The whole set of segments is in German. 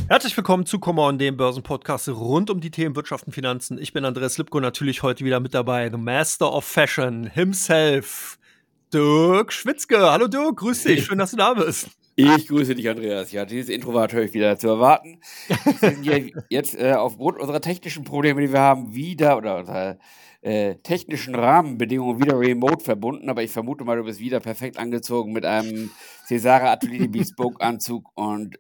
Herzlich willkommen zu Kummer und dem Börsenpodcast rund um die Themen Wirtschaft und Finanzen. Ich bin Andreas Lipko, natürlich heute wieder mit dabei, the Master of Fashion himself, Dirk Schwitzke. Hallo Dirk, grüß dich, schön, dass du da bist. Ich grüße dich, Andreas. Ja, dieses Intro war natürlich wieder zu erwarten. Wir sind hier jetzt aufgrund unserer technischen Probleme, die wir haben, wieder oder unserer technischen Rahmenbedingungen wieder remote verbunden. Aber ich vermute mal, du bist wieder perfekt angezogen mit einem Cesare Attuini Bespoke Anzug und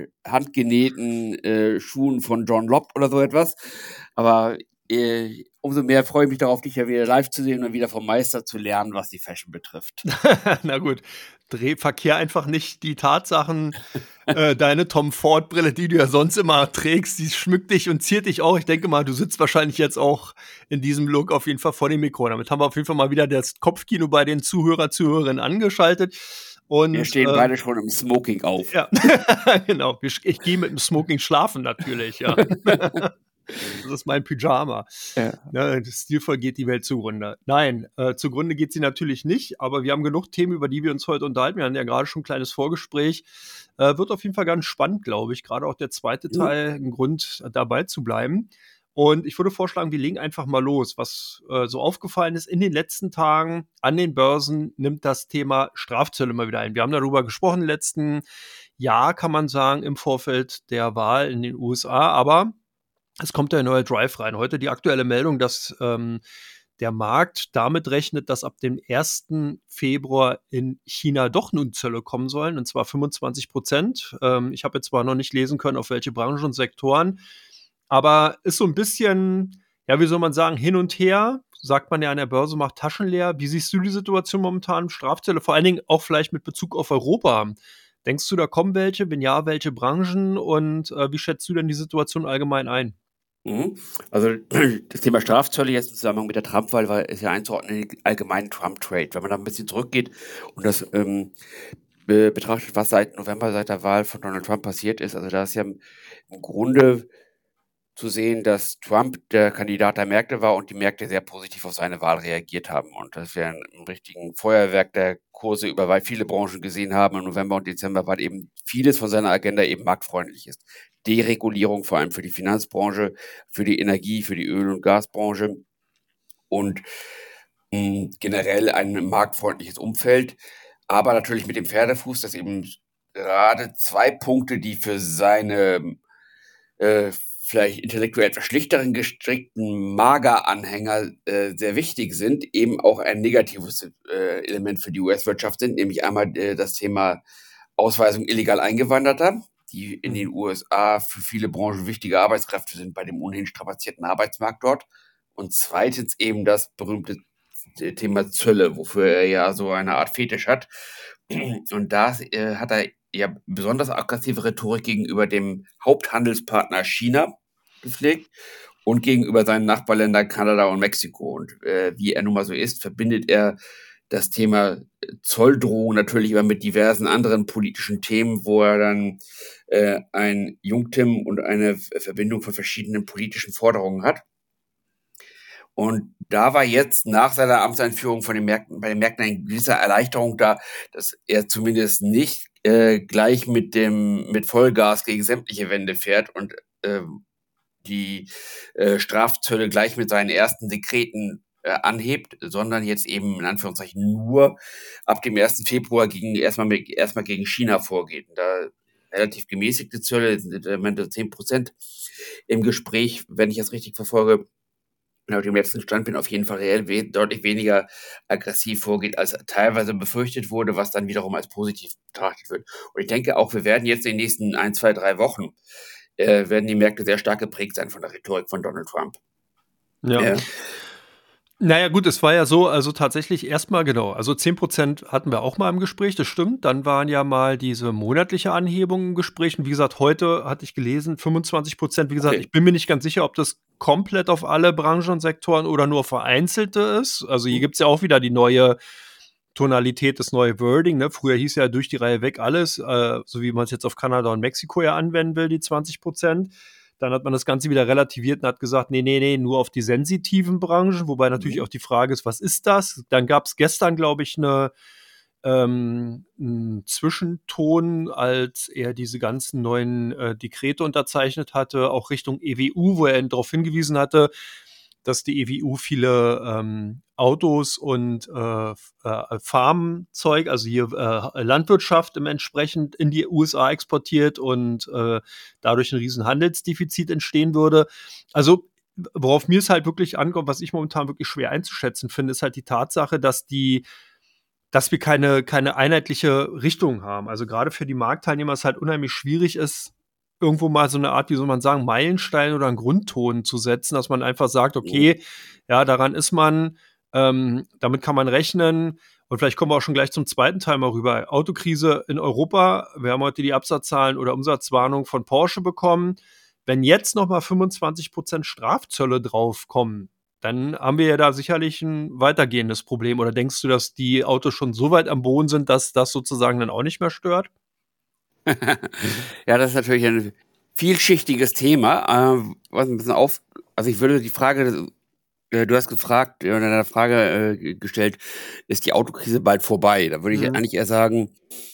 handgenähten Schuhen von John Lobb oder so etwas. Aber umso mehr freue ich mich darauf, dich ja wieder live zu sehen und wieder vom Meister zu lernen, was die Fashion betrifft. Na gut, verkehr einfach nicht die Tatsachen. Deine Tom Ford Brille, die du ja sonst immer trägst, die schmückt dich und ziert dich auch. Ich denke mal, du sitzt wahrscheinlich jetzt auch in diesem Look auf jeden Fall vor dem Mikro. Damit haben wir auf jeden Fall mal wieder das Kopfkino bei den Zuhörerinnen angeschaltet. Und, wir stehen beide schon im Smoking auf. Ja, genau. Ich gehe mit dem Smoking schlafen natürlich, ja. Das ist mein Pyjama. Ja. Ja, stilvoll geht die Welt zugrunde. Nein, zugrunde geht sie natürlich nicht, aber wir haben genug Themen, über die wir uns heute unterhalten. Wir hatten ja gerade schon ein kleines Vorgespräch. Wird auf jeden Fall ganz spannend, glaube ich. Gerade auch der zweite Teil, ein Grund, dabei zu bleiben. Und ich würde vorschlagen, wir legen einfach mal los. Was so aufgefallen ist, in den letzten Tagen an den Börsen nimmt das Thema Strafzölle mal wieder ein. Wir haben darüber gesprochen im letzten Jahr, kann man sagen, im Vorfeld der Wahl in den USA. Aber es kommt ja ein neuer Drive rein. Heute die aktuelle Meldung, dass der Markt damit rechnet, dass ab dem 1. Februar in China doch nun Zölle kommen sollen, und zwar 25%. Ich habe jetzt zwar noch nicht lesen können, auf welche Branchen und Sektoren, aber ist so ein bisschen, ja, wie soll man sagen, hin und her. Sagt man ja an der Börse, macht Taschen leer. Wie siehst du die Situation momentan? Strafzölle, vor allen Dingen auch vielleicht mit Bezug auf Europa. Denkst du, da kommen welche? Wenn ja, welche Branchen? Und wie schätzt du denn die Situation allgemein ein? Also das Thema Strafzölle jetzt im Zusammenhang mit der Trump-Wahl ist ja einzuordnen in den allgemeinen Trump-Trade. Wenn man da ein bisschen zurückgeht und das betrachtet, was seit November, seit der Wahl von Donald Trump passiert ist, also da ist ja im Grunde zu sehen, dass Trump der Kandidat der Märkte war und die Märkte sehr positiv auf seine Wahl reagiert haben. Und dass wir ein richtigen Feuerwerk der Kurse über weil viele Branchen gesehen haben im November und Dezember, weil eben vieles von seiner Agenda eben marktfreundlich ist. Deregulierung, vor allem für die Finanzbranche, für die Energie, für die Öl- und Gasbranche und generell ein marktfreundliches Umfeld. Aber natürlich mit dem Pferdefuß, dass eben gerade zwei Punkte, die für seine vielleicht intellektuell etwas schlichteren gestrickten Mager-Anhänger sehr wichtig sind, eben auch ein negatives Element für die US-Wirtschaft sind, nämlich einmal das Thema Ausweisung illegal Eingewanderter, die in den USA für viele Branchen wichtige Arbeitskräfte sind bei dem ohnehin strapazierten Arbeitsmarkt dort. Und zweitens eben das berühmte Thema Zölle, wofür er ja so eine Art Fetisch hat. Und da hat er ja besonders aggressive Rhetorik gegenüber dem Haupthandelspartner China gepflegt und gegenüber seinen Nachbarländern Kanada und Mexiko. Und wie er nun mal so ist, verbindet er das Thema Zolldrohung natürlich immer mit diversen anderen politischen Themen, wo er dann ein Jungtim und eine Verbindung von verschiedenen politischen Forderungen hat. Und da war jetzt nach seiner Amtseinführung bei den Märkten eine gewisse Erleichterung da, dass er zumindest nicht gleich mit Vollgas gegen sämtliche Wände fährt und die Strafzölle gleich mit seinen ersten Dekreten anhebt, sondern jetzt eben in Anführungszeichen nur ab dem 1. Februar erstmal gegen China vorgeht. Und da relativ gemäßigte Zölle sind im Moment 10% im Gespräch, wenn ich das richtig verfolge. Nach dem letzten Stand bin auf jeden Fall reell deutlich weniger aggressiv vorgeht, als teilweise befürchtet wurde, was dann wiederum als positiv betrachtet wird. Und ich denke auch, wir werden jetzt in den nächsten 1, 2, 3 Wochen werden die Märkte sehr stark geprägt sein von der Rhetorik von Donald Trump. Ja. Naja, gut, es war ja so, also tatsächlich erstmal genau, also 10% hatten wir auch mal im Gespräch, das stimmt. Dann waren ja mal diese monatliche Anhebung im Gespräch. Und wie gesagt, heute hatte ich gelesen, 25%. Wie gesagt, Ich bin mir nicht ganz sicher, ob das komplett auf alle Branchen und Sektoren oder nur vereinzelte ist. Also hier gibt es ja auch wieder die neue Tonalität, das neue Wording. Ne? Früher hieß ja durch die Reihe weg alles, so wie man es jetzt auf Kanada und Mexiko ja anwenden will, die 20%. Dann hat man das Ganze wieder relativiert und hat gesagt, nee, nur auf die sensitiven Branchen, wobei natürlich auch die Frage ist, was ist das? Dann gab es gestern, glaube ich, eine 'n Zwischenton, als er diese ganzen neuen, Dekrete unterzeichnet hatte, auch Richtung EWU, wo er darauf hingewiesen hatte, dass die EWU viele, Autos und, Farmzeug, also hier, Landwirtschaft entsprechend in die USA exportiert und, dadurch 'n riesen Handelsdefizit entstehen würde. Also, worauf mir es halt wirklich ankommt, was ich momentan wirklich schwer einzuschätzen finde, ist halt die Tatsache, dass wir keine einheitliche Richtung haben. Also, gerade für die Marktteilnehmer es halt unheimlich schwierig ist, irgendwo mal so 'ne Art, wie soll man sagen, Meilenstein oder 'n Grundton zu setzen, dass man einfach sagt: Mhm. „Okay, ja, daran ist man, damit kann man rechnen.“ Und vielleicht kommen wir auch schon gleich zum zweiten Teil mal rüber. Autokrise in Europa. Wir haben heute die Absatzzahlen oder Umsatzwarnung von Porsche bekommen. Wenn jetzt noch mal 25% Strafzölle draufkommen, dann haben wir ja da sicherlich 'n weitergehendes Problem. Oder denkst du, dass die Autos schon so weit am Boden sind, dass das sozusagen dann auch nicht mehr stört? Ja, das ist natürlich ein vielschichtiges Thema, was 'n bisschen also, ich würde die Frage du hast gefragt oder in deiner Frage, gestellt: „Ist die Autokrise bald vorbei?“ Da würde ich Mhm. eigentlich eher sagen,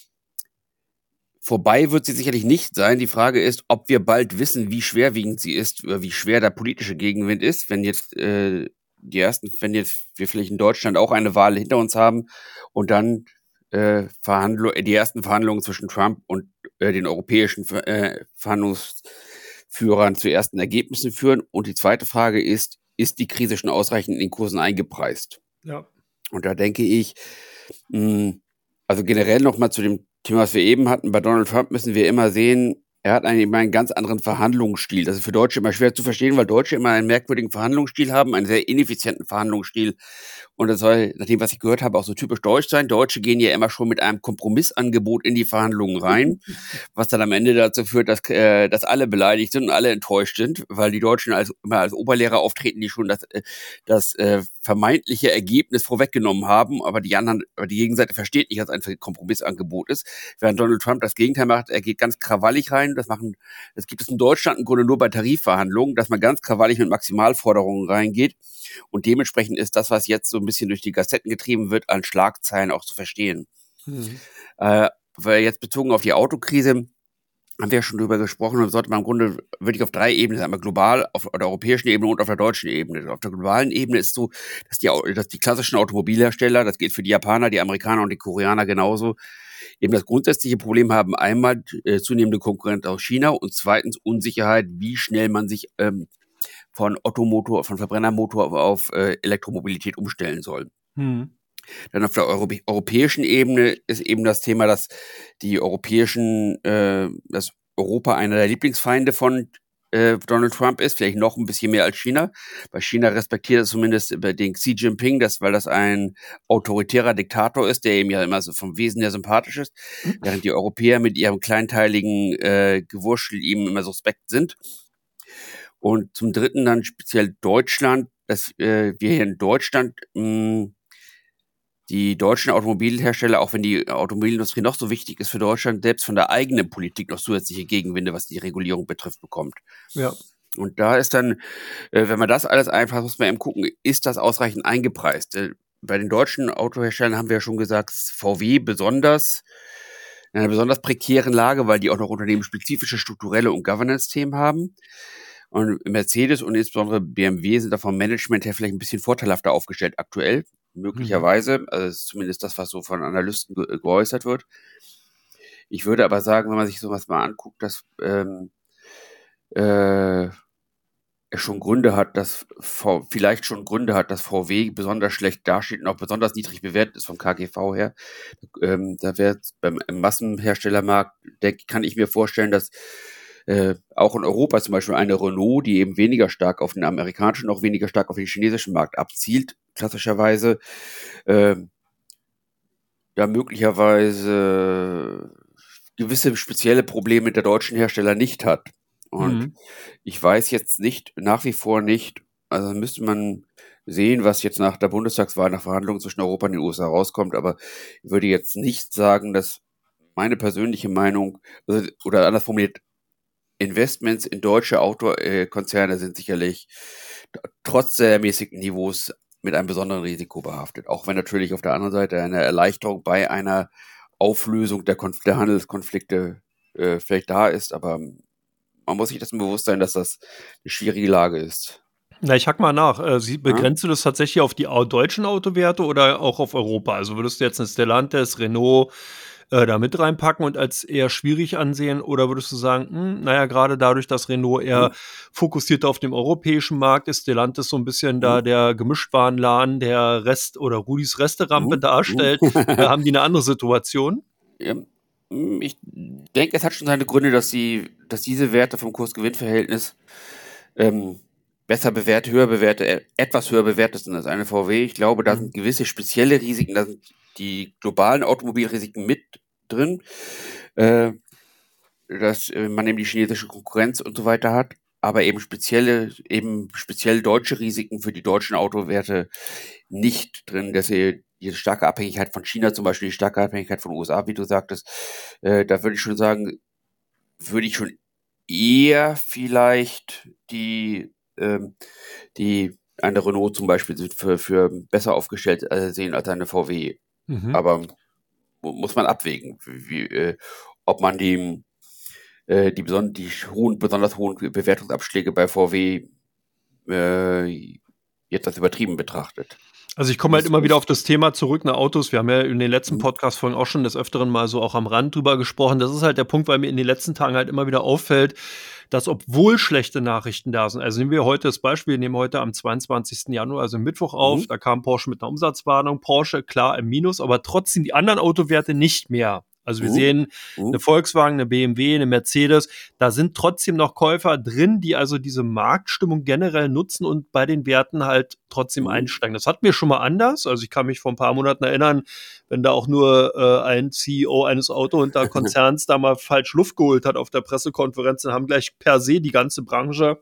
vorbei wird sie sicherlich nicht sein. Die Frage ist, ob wir bald wissen, wie schwerwiegend sie ist oder wie schwer der politische Gegenwind ist, wenn jetzt wir vielleicht in Deutschland auch eine Wahl hinter uns haben und dann, die ersten Verhandlungen zwischen Trump und, den europäischen Verhandlungsführern zu ersten Ergebnissen führen. Und die zweite Frage ist: Ist die Krise schon ausreichend in den Kursen eingepreist? Ja. Und da denke ich, hm, also generell noch mal zu dem Thema, was wir eben hatten. Bei Donald Trump müssen wir immer sehen, er hat eigentlich immer einen ganz anderen Verhandlungsstil. Das ist für Deutsche immer schwer zu verstehen, weil Deutsche immer einen merkwürdigen Verhandlungsstil haben, einen sehr ineffizienten Verhandlungsstil. Und das soll, nach dem, was ich gehört habe, auch so typisch deutsch sein. Deutsche gehen ja immer schon mit einem Kompromissangebot in die Verhandlungen rein, was dann am Ende dazu führt, dass alle beleidigt sind und alle enttäuscht sind, weil die Deutschen immer als Oberlehrer auftreten, die schon das vermeintliche Ergebnis vorweggenommen haben, aber die Gegenseite versteht nicht, dass es ein Kompromissangebot ist. Während Donald Trump das Gegenteil macht, er geht ganz krawallig rein. Das gibt es in Deutschland im Grunde nur bei Tarifverhandlungen, dass man ganz krawallig mit Maximalforderungen reingeht. Und dementsprechend ist das, was jetzt so ein bisschen durch die Gazetten getrieben wird, an Schlagzeilen auch zu verstehen. Mhm. Weil jetzt bezogen auf die Autokrise haben wir ja schon drüber gesprochen und sollte man im Grunde wirklich auf 3 Ebenen, einmal global, auf der europäischen Ebene und auf der deutschen Ebene. Auf der globalen Ebene ist so, dass die klassischen Automobilhersteller, das gilt für die Japaner, die Amerikaner und die Koreaner genauso, eben das grundsätzliche Problem haben, einmal zunehmende Konkurrenz aus China und zweitens Unsicherheit, wie schnell man sich von Verbrennermotor auf Elektromobilität umstellen soll. Mhm. Dann auf der europäischen Ebene ist eben das Thema, dass dass Europa einer der Lieblingsfeinde von Donald Trump ist, vielleicht noch ein bisschen mehr als China. Bei China respektiert es zumindest bei den Xi Jinping, weil das ein autoritärer Diktator ist, der ihm ja immer so vom Wesen her sympathisch ist, während die Europäer mit ihrem kleinteiligen Gewurschtel ihm immer suspekt sind. Und zum Dritten dann speziell Deutschland, dass wir hier in Deutschland die deutschen Automobilhersteller, auch wenn die Automobilindustrie noch so wichtig ist für Deutschland, selbst von der eigenen Politik noch zusätzliche Gegenwinde, was die Regulierung betrifft, bekommt. Ja. Und da ist dann, wenn man das alles einfach, muss man eben gucken, ist das ausreichend eingepreist? Bei den deutschen Autoherstellern haben wir ja schon gesagt, ist VW besonders in einer besonders prekären Lage, weil die auch noch unternehmensspezifische strukturelle und Governance-Themen haben. Und Mercedes und insbesondere BMW sind da vom Management her vielleicht ein bisschen vorteilhafter aufgestellt aktuell, Mhm. möglicherweise. Also das ist zumindest das, was so von Analysten geäußert wird. Ich würde aber sagen, wenn man sich sowas mal anguckt, dass äh, es schon Gründe hat, vielleicht schon Gründe hat, dass VW besonders schlecht dasteht und auch besonders niedrig bewertet ist vom KGV her. Da wäre beim im Massenherstellermarkt, kann ich mir vorstellen, dass auch in Europa zum Beispiel eine Renault, die eben weniger stark auf den amerikanischen, auch weniger stark auf den chinesischen Markt abzielt, klassischerweise, äh, ja möglicherweise gewisse spezielle Probleme der deutschen Hersteller nicht hat. Und Mhm. ich weiß jetzt nach wie vor nicht, also müsste man sehen, was jetzt nach der Bundestagswahl, nach Verhandlungen zwischen Europa und den USA rauskommt, aber ich würde jetzt nicht sagen, dass meine persönliche Meinung, oder anders formuliert, Investments in deutsche Autokonzerne sind sicherlich trotz der ermäßigten Niveaus mit einem besonderen Risiko behaftet. Auch wenn natürlich auf der anderen Seite eine Erleichterung bei einer Auflösung der Handelskonflikte vielleicht da ist, aber man muss sich dessen bewusst sein, dass das eine schwierige Lage ist. Na, ich hack mal nach. Begrenzt du das tatsächlich auf die deutschen Autowerte oder auch auf Europa? Also würdest du jetzt eine Stellantis, Renault da mit reinpacken und als eher schwierig ansehen? Oder würdest du sagen, naja, gerade dadurch, dass Renault eher fokussiert auf dem europäischen Markt ist, Stellantis so ein bisschen da der Gemischtwarenladen, der Rest oder Rudis Resterampe darstellt, haben die eine andere Situation? Ja, ich denke, es hat schon seine Gründe, dass diese Werte vom Kurs-Gewinn-Verhältnis besser bewertet, etwas höher bewertet sind als eine VW. Ich glaube, da sind gewisse spezielle Risiken, da sind die globalen Automobilrisiken mit drin, dass man eben die chinesische Konkurrenz und so weiter hat, aber eben speziell deutsche Risiken für die deutschen Autowerte nicht drin, dass sie diese starke Abhängigkeit von China, zum Beispiel die starke Abhängigkeit von den USA, wie du sagtest, da würde ich schon sagen, würde ich schon eher vielleicht die eine Renault zum Beispiel für besser aufgestellt sehen als eine VW. Aber muss man abwägen, ob man die besonders hohen Bewertungsabschläge bei VW jetzt als übertrieben betrachtet. Also ich komme halt immer wieder auf das Thema zurück, Autos. Wir haben ja in den letzten Podcast-Folgen auch schon des Öfteren mal so auch am Rand drüber gesprochen. Das ist halt der Punkt, weil mir in den letzten Tagen halt immer wieder auffällt, dass obwohl schlechte Nachrichten da sind, also nehmen wir heute das Beispiel, wir nehmen heute am 22. Januar, also Mittwoch auf, da kam Porsche mit einer Umsatzwarnung, Porsche klar im Minus, aber trotzdem die anderen Autowerte nicht mehr. Also wir sehen eine Volkswagen, eine BMW, eine Mercedes, da sind trotzdem noch Käufer drin, die also diese Marktstimmung generell nutzen und bei den Werten halt trotzdem einsteigen. Das hatten wir schon mal anders. Also ich kann mich vor ein paar Monaten erinnern, wenn da auch nur ein CEO eines Autokonzerns da mal falsch Luft geholt hat auf der Pressekonferenz, dann haben gleich per se die ganze Branche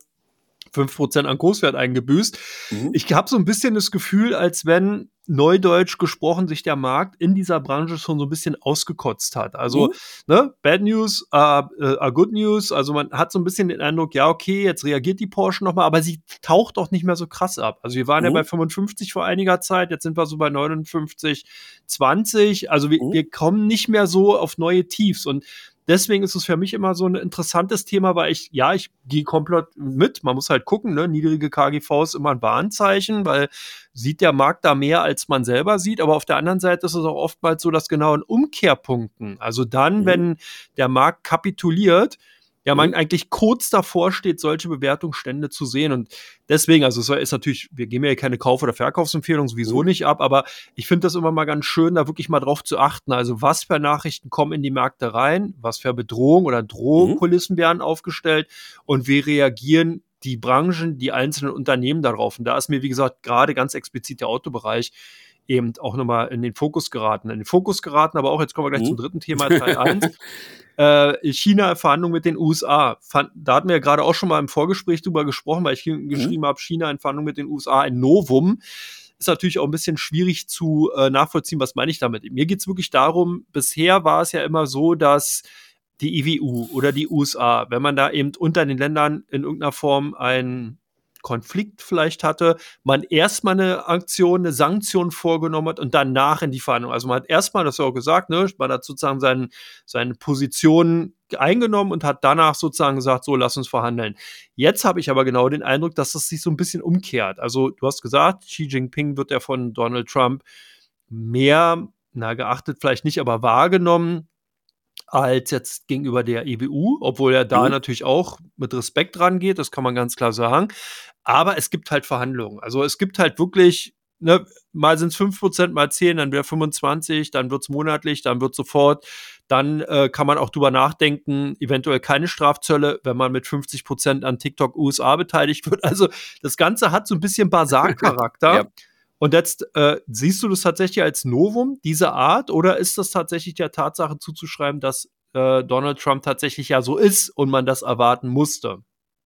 5% an Kurswert eingebüßt. Ich habe so ein bisschen das Gefühl, als wenn neudeutsch gesprochen sich der Markt in dieser Branche schon so ein bisschen ausgekotzt hat. Also, bad news are good news. Also man hat so ein bisschen den Eindruck, ja, okay, jetzt reagiert die Porsche nochmal, aber sie taucht auch nicht mehr so krass ab. Also wir waren ja bei 55 vor einiger Zeit, jetzt sind wir so bei 59, 20. Also wir kommen nicht mehr so auf neue Tiefs und deswegen ist es für mich immer so ein interessantes Thema, weil ich gehe komplett mit. Man muss halt gucken, niedrige KGV ist immer ein Warnzeichen, weil sieht der Markt da mehr, als man selber sieht. Aber auf der anderen Seite ist es auch oftmals so, dass genau in Umkehrpunkten, also dann, wenn der Markt kapituliert, man eigentlich kurz davor steht, solche Bewertungsstände zu sehen. Und deswegen, also es ist natürlich, wir geben ja keine Kauf- oder Verkaufsempfehlung sowieso nicht ab, aber ich finde das immer mal ganz schön, da wirklich mal drauf zu achten. Also was für Nachrichten kommen in die Märkte rein, was für Bedrohungen oder Drohkulissen werden aufgestellt und wie reagieren die Branchen, die einzelnen Unternehmen darauf. Und da ist mir, wie gesagt, gerade ganz explizit der Autobereich eben auch nochmal in den Fokus geraten. Aber auch, jetzt kommen wir gleich zum dritten Thema, Teil 1. China-Verhandlungen mit den USA. Da hatten wir ja gerade auch schon mal im Vorgespräch drüber gesprochen, weil ich geschrieben habe, China in Verhandlungen mit den USA, ein Novum. Ist natürlich auch ein bisschen schwierig zu nachvollziehen, was meine ich damit. Mir geht es wirklich darum, bisher war es ja immer so, dass die EWU oder die USA, wenn man da eben unter den Ländern in irgendeiner Form einen Konflikt vielleicht hatte, man erstmal eine Aktion, eine Sanktion vorgenommen hat und danach in die Verhandlung. Also man hat erstmal, das ja auch gesagt, man hat sozusagen seine Position eingenommen und hat danach sozusagen gesagt, so, lass uns verhandeln. Jetzt habe ich aber genau den Eindruck, dass das sich so ein bisschen umkehrt. Also du hast gesagt, Xi Jinping wird ja von Donald Trump mehr, geachtet vielleicht nicht, aber wahrgenommen als jetzt gegenüber der EWU, obwohl er da natürlich auch mit Respekt rangeht, das kann man ganz klar sagen. Aber es gibt halt Verhandlungen. Also es gibt halt wirklich, mal sind es 5%, mal 10, dann wäre 25, dann wird es monatlich, dann wird sofort. Dann kann man auch drüber nachdenken, eventuell keine Strafzölle, wenn man mit 50% an TikTok USA beteiligt wird. Also das Ganze hat so ein bisschen Basar-Charakter. Ja. Und jetzt siehst du das tatsächlich als Novum, diese Art, oder ist das tatsächlich der Tatsache zuzuschreiben, dass Donald Trump tatsächlich ja so ist und man das erwarten musste?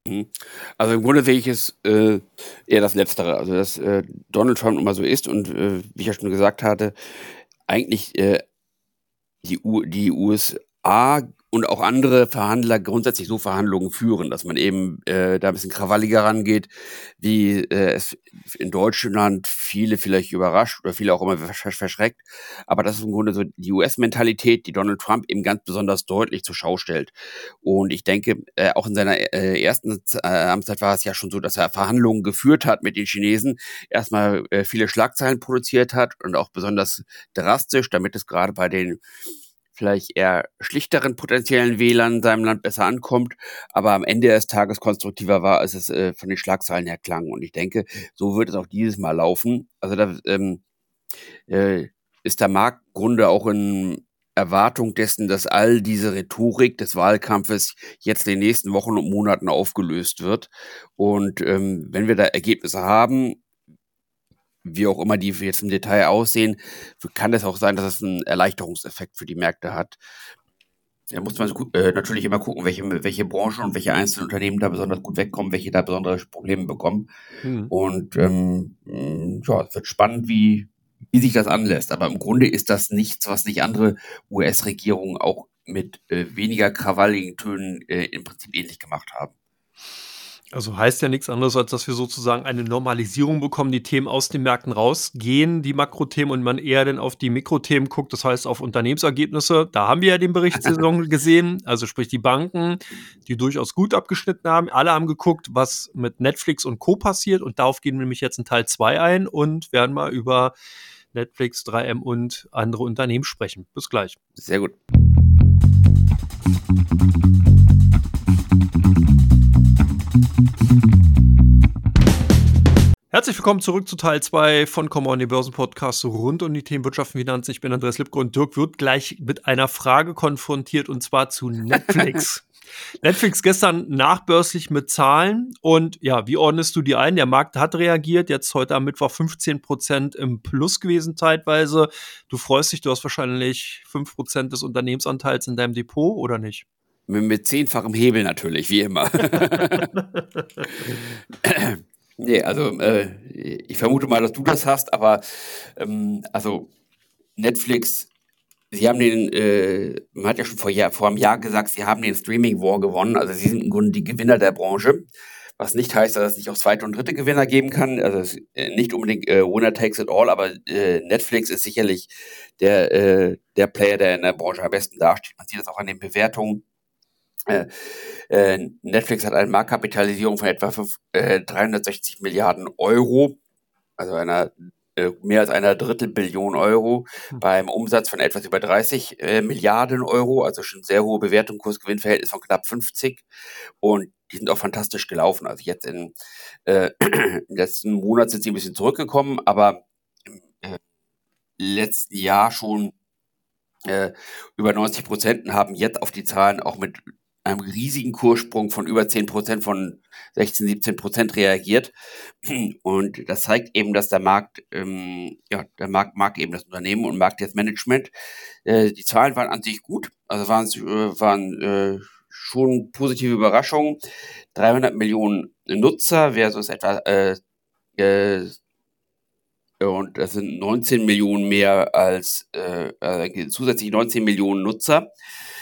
Also im Grunde sehe ich es eher das Letztere, also dass Donald Trump immer so ist und wie ich ja schon gesagt hatte, eigentlich die USA und auch andere Verhandler grundsätzlich so Verhandlungen führen, dass man eben da ein bisschen krawalliger rangeht, wie es in Deutschland viele vielleicht überrascht oder viele auch immer verschreckt. Aber das ist im Grunde so die US-Mentalität, die Donald Trump eben ganz besonders deutlich zur Schau stellt. Und ich denke, auch in seiner ersten Amtszeit war es ja schon so, dass er Verhandlungen geführt hat mit den Chinesen, erstmal viele Schlagzeilen produziert hat und auch besonders drastisch, damit es gerade bei den vielleicht eher schlichteren potenziellen Wählern in seinem Land besser ankommt, aber am Ende des Tages konstruktiver war, als es von den Schlagzeilen her klang. Und ich denke, so wird es auch dieses Mal laufen. Also da ist der Markt im Grunde auch in Erwartung dessen, dass all diese Rhetorik des Wahlkampfes jetzt in den nächsten Wochen und Monaten aufgelöst wird. Und wenn wir da Ergebnisse haben, wie auch immer die jetzt im Detail aussehen, kann es auch sein, dass es einen Erleichterungseffekt für die Märkte hat. Da muss man natürlich immer gucken, welche Branchen und welche einzelnen Unternehmen da besonders gut wegkommen, welche da besondere Probleme bekommen. Und ja, es wird spannend, wie sich das anlässt. Aber im Grunde ist das nichts, was nicht andere US-Regierungen auch mit weniger krawalligen Tönen im Prinzip ähnlich gemacht haben. Also heißt ja nichts anderes, als dass wir sozusagen eine Normalisierung bekommen, die Themen aus den Märkten rausgehen, die Makrothemen, und man eher dann auf die Mikrothemen guckt, das heißt auf Unternehmensergebnisse. Da haben wir ja den Berichtssaison gesehen, also sprich die Banken, die durchaus gut abgeschnitten haben. Alle haben geguckt, was mit Netflix und Co. passiert, und darauf gehen wir nämlich jetzt in Teil 2 ein und werden mal über Netflix, 3M und andere Unternehmen sprechen. Bis gleich. Sehr gut. Herzlich willkommen zurück zu Teil 2 von Come On, dem Börsenpodcast rund um die Themen Wirtschaft und Finanzen. Ich bin Andreas Lipko und Dirk wird gleich mit einer Frage konfrontiert, und zwar zu Netflix. Netflix gestern nachbörslich mit Zahlen, und ja, wie ordnest du die ein? Der Markt hat reagiert, jetzt heute am Mittwoch 15% im Plus gewesen teilweise. Du freust dich, du hast wahrscheinlich 5% des Unternehmensanteils in deinem Depot, oder nicht? Mit 10-fachem Hebel natürlich, wie immer. Nee, also ich vermute mal, dass du das hast, aber also Netflix, sie haben man hat ja schon vor einem Jahr gesagt, sie haben den Streaming War gewonnen, also sie sind im Grunde die Gewinner der Branche, was nicht heißt, dass es nicht auch zweite und dritte Gewinner geben kann, also nicht unbedingt Winner takes it all, aber Netflix ist sicherlich der Player, der in der Branche am besten dasteht. Man sieht das auch an den Bewertungen. Netflix hat eine Marktkapitalisierung von etwa 360 Milliarden Euro, also mehr als einer Drittelbillion Euro, beim Umsatz von etwas über 30 Milliarden Euro, also schon sehr hohe Bewertung, Kurs-Gewinn-Verhältnis von knapp 50, und die sind auch fantastisch gelaufen. Also jetzt im letzten Monat sind sie ein bisschen zurückgekommen, aber im letzten Jahr schon über 90% haben jetzt auf die Zahlen auch mit einem riesigen Kurssprung von über 10%, von 16-17% reagiert. Und das zeigt eben, dass der Markt, der Markt mag eben das Unternehmen und mag das Management. Die Zahlen waren an sich gut, also waren schon positive Überraschungen. 300 Millionen Nutzer versus etwa und das sind 19 Millionen mehr als zusätzlich 19 Millionen Nutzer.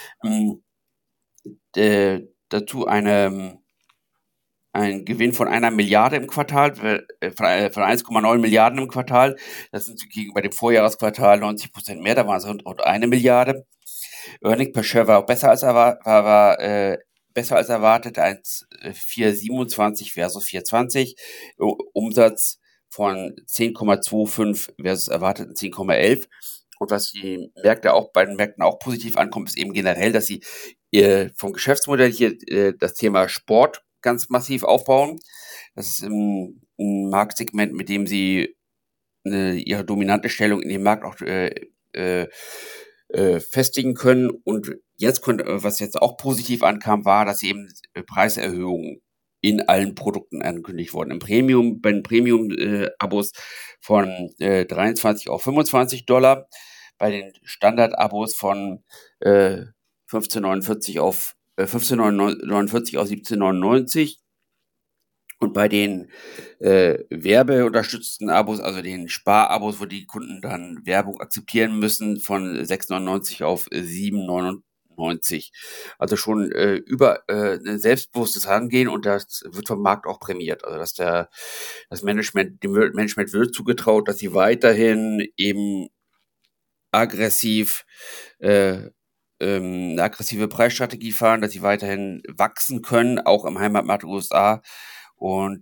Dazu ein Gewinn von 1 Milliarde im Quartal, von 1,9 Milliarden im Quartal. Das sind gegenüber dem Vorjahresquartal 90% mehr, da waren es rund 1 Milliarde. Earnings per Share war auch besser als erwartet, 4,27 versus 4,20. Umsatz von 10,25 versus erwarteten 10,11. Und was die Märkte auch bei den Märkten auch positiv ankommt, ist eben generell, dass sie vom Geschäftsmodell hier das Thema Sport ganz massiv aufbauen. Das ist ein Marktsegment, mit dem sie ihre dominante Stellung in dem Markt auch festigen können. Und jetzt was jetzt auch positiv ankam, war, dass eben Preiserhöhungen in allen Produkten angekündigt wurden. Bei den Premium-Abos von 23 auf $25, bei den Standard-Abos von 15,49 auf 17,99 und bei den werbeunterstützten Abos, also den Sparabos, wo die Kunden dann Werbung akzeptieren müssen, von 6,99 auf 7,99 1990. Also schon über ein selbstbewusstes Herangehen, und das wird vom Markt auch prämiert. Also dass das Management, dem Management wird zugetraut, dass sie weiterhin eben aggressiv eine aggressive Preisstrategie fahren, dass sie weiterhin wachsen können, auch im Heimatmarkt USA. Und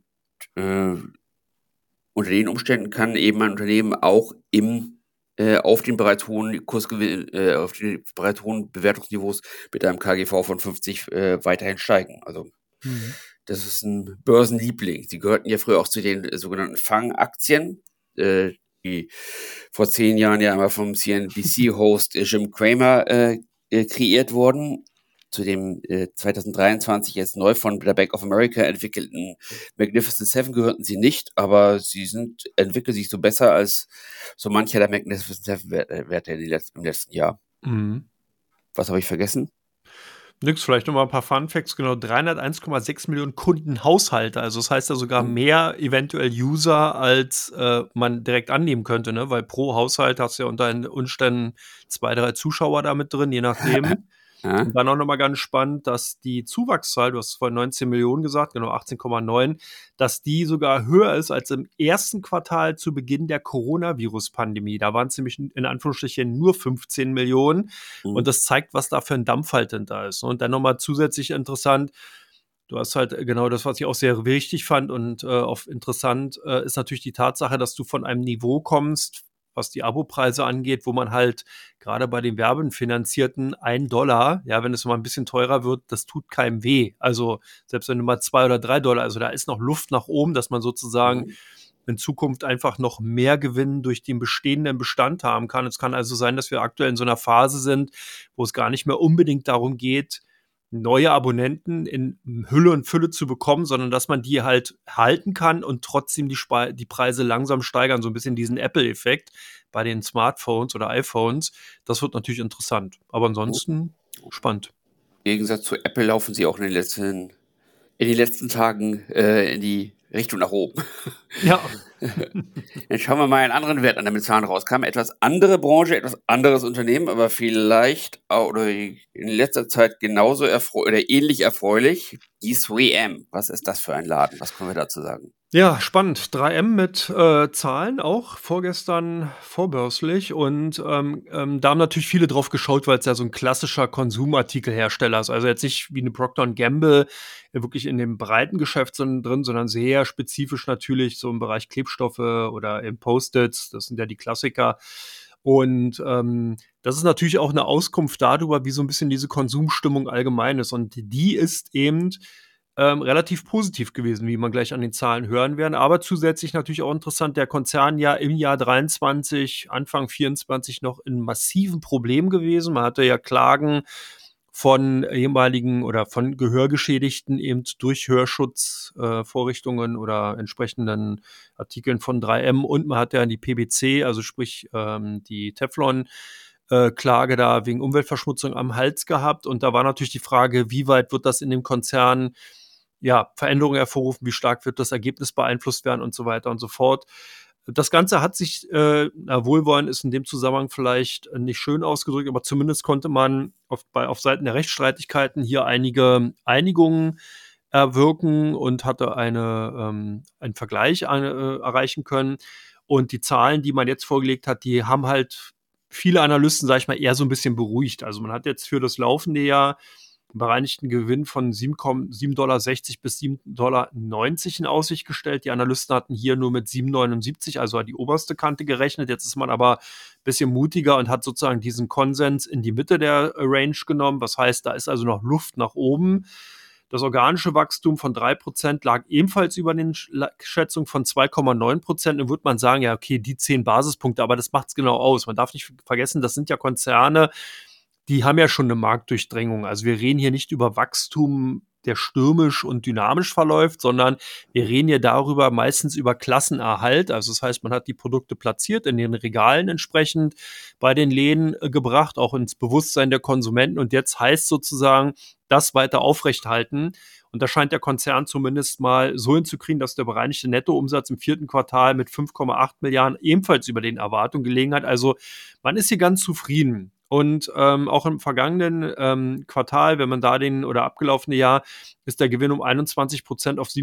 unter den Umständen kann eben ein Unternehmen auch auf den bereits hohen auf den bereits hohen Bewertungsniveaus mit einem KGV von 50 weiterhin steigen. Also das ist ein Börsenliebling. Sie gehörten ja früher auch zu den sogenannten Fang-Aktien, die vor 10 Jahren ja einmal vom CNBC-Host Jim Cramer kreiert wurden. Zu dem 2023 jetzt neu von der Bank of America entwickelten Magnificent Seven gehörten sie nicht, aber sie entwickeln sich so besser als so mancher der Magnificent Seven Werte im letzten Jahr. Was habe ich vergessen? Nix, vielleicht noch mal ein paar Funfacts. Genau, 301,6 Millionen Kundenhaushalte. Also das heißt ja sogar mehr eventuell User, als man direkt annehmen könnte, ne? Weil pro Haushalt hast du ja unter den Umständen 2, 3 Zuschauer da mit drin, je nachdem. Und dann auch noch mal ganz spannend, dass die Zuwachszahl, du hast vorhin 19 Millionen gesagt, genau 18,9, dass die sogar höher ist als im ersten Quartal zu Beginn der Coronavirus-Pandemie. Da waren es nämlich in Anführungsstrichen nur 15 Millionen. Und das zeigt, was da für ein Dampf halt hinter ist. Und dann noch mal zusätzlich interessant, du hast halt genau das, was ich auch sehr wichtig fand und auch interessant, ist natürlich die Tatsache, dass du von einem Niveau kommst, was die Abopreise angeht, wo man halt gerade bei den werbenfinanzierten $1, ja, wenn es mal ein bisschen teurer wird, das tut keinem weh. Also selbst wenn du mal $2 oder $3, also da ist noch Luft nach oben, dass man sozusagen in Zukunft einfach noch mehr Gewinn durch den bestehenden Bestand haben kann. Es kann also sein, dass wir aktuell in so einer Phase sind, wo es gar nicht mehr unbedingt darum geht, neue Abonnenten in Hülle und Fülle zu bekommen, sondern dass man die halt halten kann und trotzdem die Preise langsam steigern. So ein bisschen diesen Apple-Effekt bei den Smartphones oder iPhones. Das wird natürlich interessant. Aber ansonsten spannend. Im Gegensatz zu Apple laufen sie auch in den letzten Tagen in die Richtung nach oben. Ja. Jetzt schauen wir mal einen anderen Wert an, der mit Zahlen rauskam. Etwas andere Branche, etwas anderes Unternehmen, aber vielleicht oder in letzter Zeit genauso oder ähnlich erfreulich. Die 3M. Was ist das für ein Laden? Was können wir dazu sagen? Ja, spannend. 3M mit Zahlen auch, vorgestern vorbörslich. Und da haben natürlich viele drauf geschaut, weil es ja so ein klassischer Konsumartikelhersteller ist. Also jetzt nicht wie eine Procter & Gamble wirklich in dem breiten Geschäft drin, sondern sehr spezifisch natürlich so im Bereich Klebstoffe oder im Post-its. Das sind ja die Klassiker. Und das ist natürlich auch eine Auskunft darüber, wie so ein bisschen diese Konsumstimmung allgemein ist. Und die ist eben relativ positiv gewesen, wie man gleich an den Zahlen hören werden. Aber zusätzlich natürlich auch interessant, der Konzern ja im Jahr 23, Anfang 24 noch in massiven Problemen gewesen. Man hatte ja Klagen von ehemaligen oder von Gehörgeschädigten eben durch Hörschutzvorrichtungen oder entsprechenden Artikeln von 3M, und man hat ja die PBC, also sprich die Teflon Klage da wegen Umweltverschmutzung am Hals gehabt. Und da war natürlich die Frage, wie weit wird das in dem Konzern Veränderungen hervorrufen, wie stark wird das Ergebnis beeinflusst werden und so weiter und so fort. Das Ganze hat sich, Wohlwollen ist in dem Zusammenhang vielleicht nicht schön ausgedrückt, aber zumindest konnte man auf Seiten der Rechtsstreitigkeiten hier einige Einigungen erwirken und hatte einen Vergleich erreichen können. Und die Zahlen, die man jetzt vorgelegt hat, die haben halt viele Analysten, sage ich mal, eher so ein bisschen beruhigt. Also man hat jetzt für das laufende Jahr einen bereinigten Gewinn von $7,60 bis $7,90 in Aussicht gestellt. Die Analysten hatten hier nur mit 7,79, also die oberste Kante gerechnet. Jetzt ist man aber ein bisschen mutiger und hat sozusagen diesen Konsens in die Mitte der Range genommen. Was heißt, da ist also noch Luft nach oben. Das organische Wachstum von 3% lag ebenfalls über den Schätzungen von 2,9%. Dann würde man sagen, ja, okay, die 10 Basispunkte, aber das macht es genau aus. Man darf nicht vergessen, das sind ja Konzerne, die haben ja schon eine Marktdurchdringung. Also wir reden hier nicht über Wachstum, der stürmisch und dynamisch verläuft, sondern wir reden hier darüber meistens über Klassenerhalt. Also das heißt, man hat die Produkte platziert, in den Regalen entsprechend bei den Läden gebracht, auch ins Bewusstsein der Konsumenten. Und jetzt heißt sozusagen, das weiter aufrechthalten. Und da scheint der Konzern zumindest mal so hinzukriegen, dass der bereinigte Nettoumsatz im 4. Quartal mit 5,8 Milliarden ebenfalls über den Erwartungen gelegen hat. Also man ist hier ganz zufrieden. Und auch im vergangenen Quartal, wenn man da oder abgelaufene Jahr, ist der Gewinn um 21% auf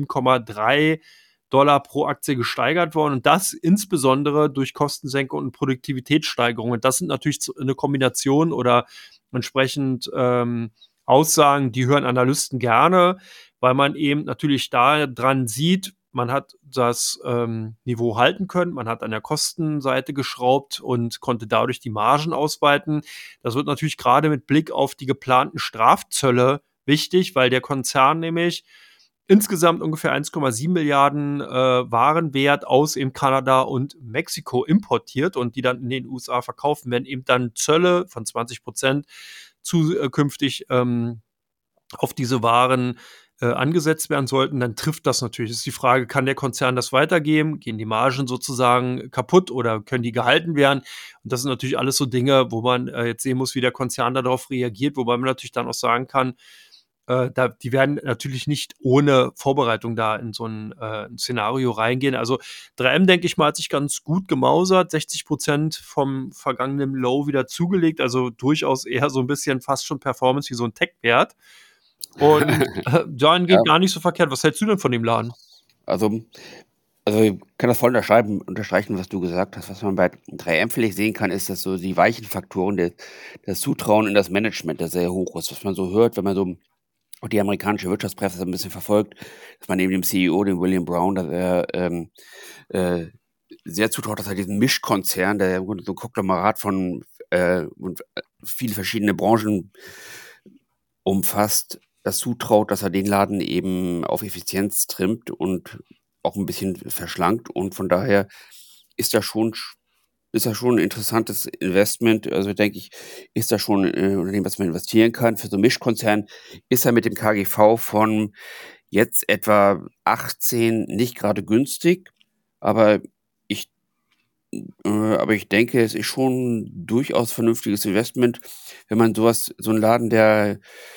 $7,3 pro Aktie gesteigert worden. Und das insbesondere durch Kostensenkung und Produktivitätssteigerung. Und das sind natürlich eine Kombination oder entsprechend Aussagen, die hören Analysten gerne, weil man eben natürlich da dran sieht, man hat das Niveau halten können, man hat an der Kostenseite geschraubt und konnte dadurch die Margen ausweiten. Das wird natürlich gerade mit Blick auf die geplanten Strafzölle wichtig, weil der Konzern nämlich insgesamt ungefähr 1,7 Milliarden Warenwert aus eben Kanada und Mexiko importiert und die dann in den USA verkaufen, wenn eben dann Zölle von 20% zukünftig auf diese Waren angesetzt werden sollten, dann trifft das natürlich. Das ist die Frage, kann der Konzern das weitergeben? Gehen die Margen sozusagen kaputt oder können die gehalten werden? Und das sind natürlich alles so Dinge, wo man jetzt sehen muss, wie der Konzern darauf reagiert, wobei man natürlich dann auch sagen kann, die werden natürlich nicht ohne Vorbereitung da in so ein Szenario reingehen. Also 3M, denke ich mal, hat sich ganz gut gemausert, 60% vom vergangenen Low wieder zugelegt, also durchaus eher so ein bisschen fast schon Performance wie so ein Tech-Wert. Und John geht gar nicht so verkehrt. Was hältst du denn von dem Laden? Also ich kann das voll unterstreichen, was du gesagt hast. Was man bei 3M vielleicht sehen kann, ist, dass so die weichen Faktoren, das Zutrauen in das Management, das sehr hoch ist. Was man so hört, wenn man so auch die amerikanische Wirtschaftspresse ein bisschen verfolgt, dass man eben dem CEO, dem William Brown, dass er sehr zutraut, dass er diesen Mischkonzern, der im Grunde so ein Konglomerat von und viele verschiedene Branchen umfasst, das zutraut, dass er den Laden eben auf Effizienz trimmt und auch ein bisschen verschlankt. Und von daher ist das schon ein interessantes Investment. Also denke ich, ist das schon ein Unternehmen, was man investieren kann. Für so einen Mischkonzern ist er mit dem KGV von jetzt etwa 18 nicht gerade günstig, aber ich denke, es ist schon durchaus vernünftiges Investment, wenn man so einen Laden, der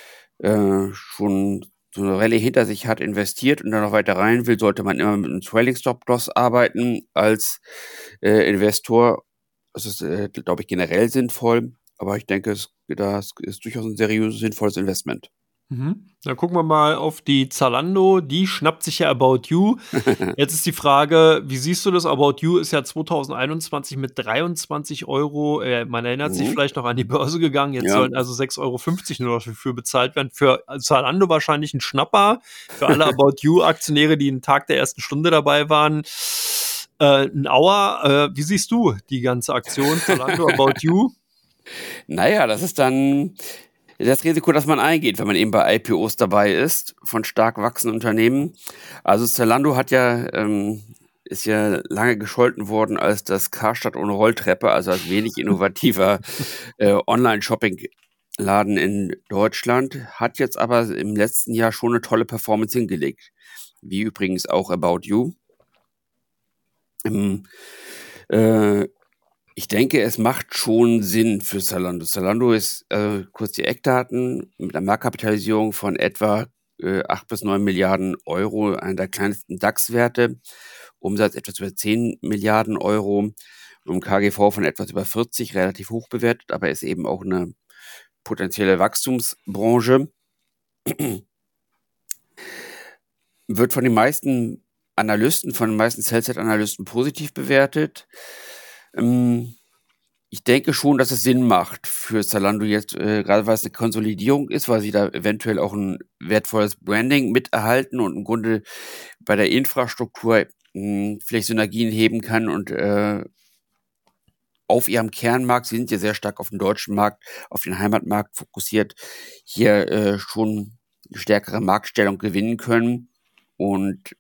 schon so eine Rallye hinter sich hat, investiert und dann noch weiter rein will, sollte man immer mit einem Trailing Stop Loss arbeiten als Investor. Das ist, glaube ich, generell sinnvoll, aber ich denke, das ist durchaus ein seriöses, sinnvolles Investment. Dann gucken wir mal auf die Zalando. Die schnappt sich ja About You. Jetzt ist die Frage, wie siehst du das? About You ist ja 2021 mit 23 Euro, man erinnert sich vielleicht noch an die Börse gegangen. Jetzt sollen also 6,50 Euro nur dafür bezahlt werden. Für Zalando wahrscheinlich ein Schnapper. Für alle About You-Aktionäre, die einen Tag der ersten Stunde dabei waren, ein Auer. Wie siehst du die ganze Aktion Zalando, About You? Naja, das ist dann das Risiko, das man eingeht, wenn man eben bei IPOs dabei ist, von stark wachsenden Unternehmen. Also Zalando ist ja lange gescholten worden als das Karstadt ohne Rolltreppe, also als wenig innovativer Online-Shopping-Laden in Deutschland, hat jetzt aber im letzten Jahr schon eine tolle Performance hingelegt, wie übrigens auch About You. Ich denke, es macht schon Sinn für Zalando. Zalando ist, kurz die Eckdaten, mit einer Marktkapitalisierung von etwa 8 bis 9 Milliarden Euro, einer der kleinsten DAX-Werte, Umsatz etwas über 10 Milliarden Euro, und KGV von etwas über 40, relativ hoch bewertet, aber ist eben auch eine potenzielle Wachstumsbranche. Wird von den meisten Analysten, von den meisten Sell-Side-Analysten positiv bewertet. Ich denke schon, dass es Sinn macht für Zalando jetzt, gerade weil es eine Konsolidierung ist, weil sie da eventuell auch ein wertvolles Branding miterhalten und im Grunde bei der Infrastruktur vielleicht Synergien heben kann und auf ihrem Kernmarkt, sie sind ja sehr stark auf den deutschen Markt, auf den Heimatmarkt fokussiert, hier schon eine stärkere Marktstellung gewinnen können. Und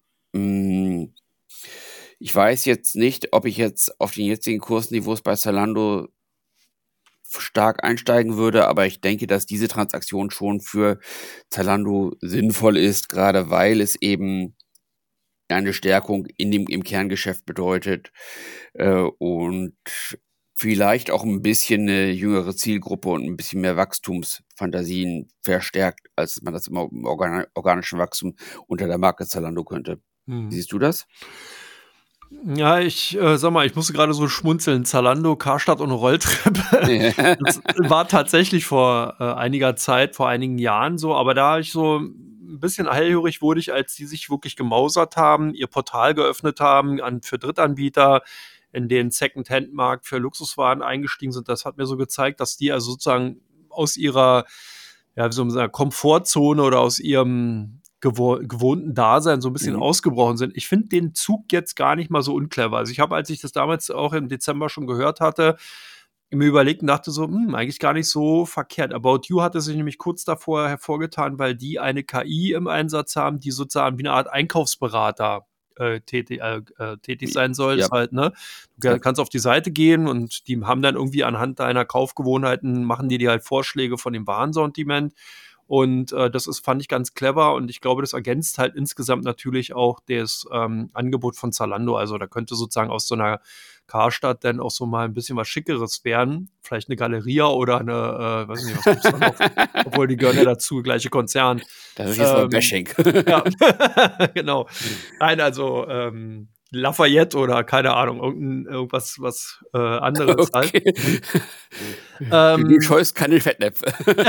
ich weiß jetzt nicht, ob ich jetzt auf den jetzigen Kursniveaus bei Zalando stark einsteigen würde, aber ich denke, dass diese Transaktion schon für Zalando sinnvoll ist, gerade weil es eben eine Stärkung im Kerngeschäft bedeutet und vielleicht auch ein bisschen eine jüngere Zielgruppe und ein bisschen mehr Wachstumsfantasien verstärkt, als man das im organischen Wachstum unter der Marke Zalando könnte. Wie siehst du das? Ja, sag mal, ich musste gerade so schmunzeln. Zalando, Karstadt und Rolltreppe. Das war tatsächlich vor einiger Zeit, vor einigen Jahren so, aber da ich so ein bisschen hellhörig wurde ich, als die sich wirklich gemausert haben, ihr Portal geöffnet haben für Drittanbieter, in den Second-Hand-Markt für Luxuswaren eingestiegen sind. Das hat mir so gezeigt, dass die also sozusagen aus ihrer, ja, wie soll man sagen, Komfortzone oder aus ihrem gewohnten Dasein so ein bisschen ausgebrochen sind. Ich finde den Zug jetzt gar nicht mal so unclever. Also ich habe, als ich das damals auch im Dezember schon gehört hatte, mir überlegt und dachte so, eigentlich gar nicht so verkehrt. About You hatte sich nämlich kurz davor hervorgetan, weil die eine KI im Einsatz haben, die sozusagen wie eine Art Einkaufsberater tätig sein soll. Ja. Das halt, ne? Du kannst auf die Seite gehen und die haben dann irgendwie anhand deiner Kaufgewohnheiten, machen die dir halt Vorschläge von dem Warensortiment. Und fand ich ganz clever und ich glaube, das ergänzt halt insgesamt natürlich auch das Angebot von Zalando. Also da könnte sozusagen aus so einer Karstadt dann auch so mal ein bisschen was Schickeres werden. Vielleicht eine Galeria oder eine, weiß nicht, was gibt's da noch? Obwohl die gehören ja dazu, gleiche Konzern. Das ist jetzt mal Bashing. Ja, genau. Nein, also Lafayette oder keine Ahnung, irgendwas was anderes Okay. halt. Du scheust keine Fettnäpfe.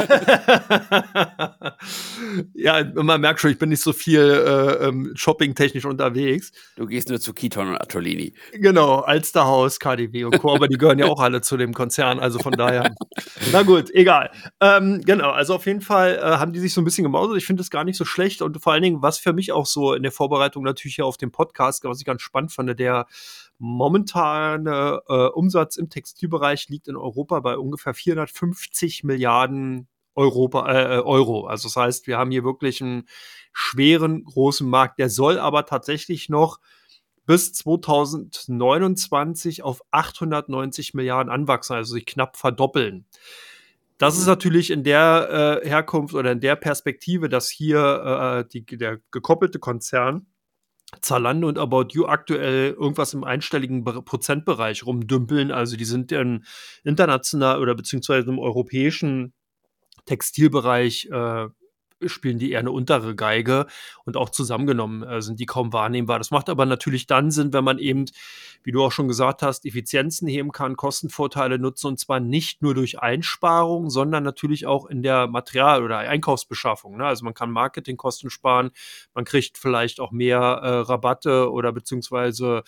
Ja, man merkt schon, ich bin nicht so viel shoppingtechnisch unterwegs. Du gehst nur zu Kiton und Attolini. Genau, Alsterhaus, KaDeWe und Co., aber die gehören ja auch alle zu dem Konzern, also von daher. Na gut, egal. Genau, also auf jeden Fall haben die sich so ein bisschen gemausert. Ich finde das gar nicht so schlecht und vor allen Dingen, was für mich auch so in der Vorbereitung natürlich hier auf dem Podcast, was ich ganz spannend fand, der momentane Umsatz im Textilbereich liegt in Europa bei ungefähr 450 Milliarden Euro. Also das heißt, wir haben hier wirklich einen schweren, großen Markt. Der soll aber tatsächlich noch bis 2029 auf 890 Milliarden anwachsen, also sich knapp verdoppeln. Das ist natürlich in der Herkunft oder in der Perspektive, dass hier der gekoppelte Konzern Zalando und About You aktuell irgendwas im einstelligen Prozentbereich rumdümpeln. Also die sind international oder beziehungsweise im europäischen Textilbereich spielen die eher eine untere Geige und auch zusammengenommen sind die kaum wahrnehmbar. Das macht aber natürlich dann Sinn, wenn man eben, wie du auch schon gesagt hast, Effizienzen heben kann, Kostenvorteile nutzen und zwar nicht nur durch Einsparung, sondern natürlich auch in der Material- oder Einkaufsbeschaffung. Ne? Also man kann Marketingkosten sparen, man kriegt vielleicht auch mehr Rabatte oder beziehungsweise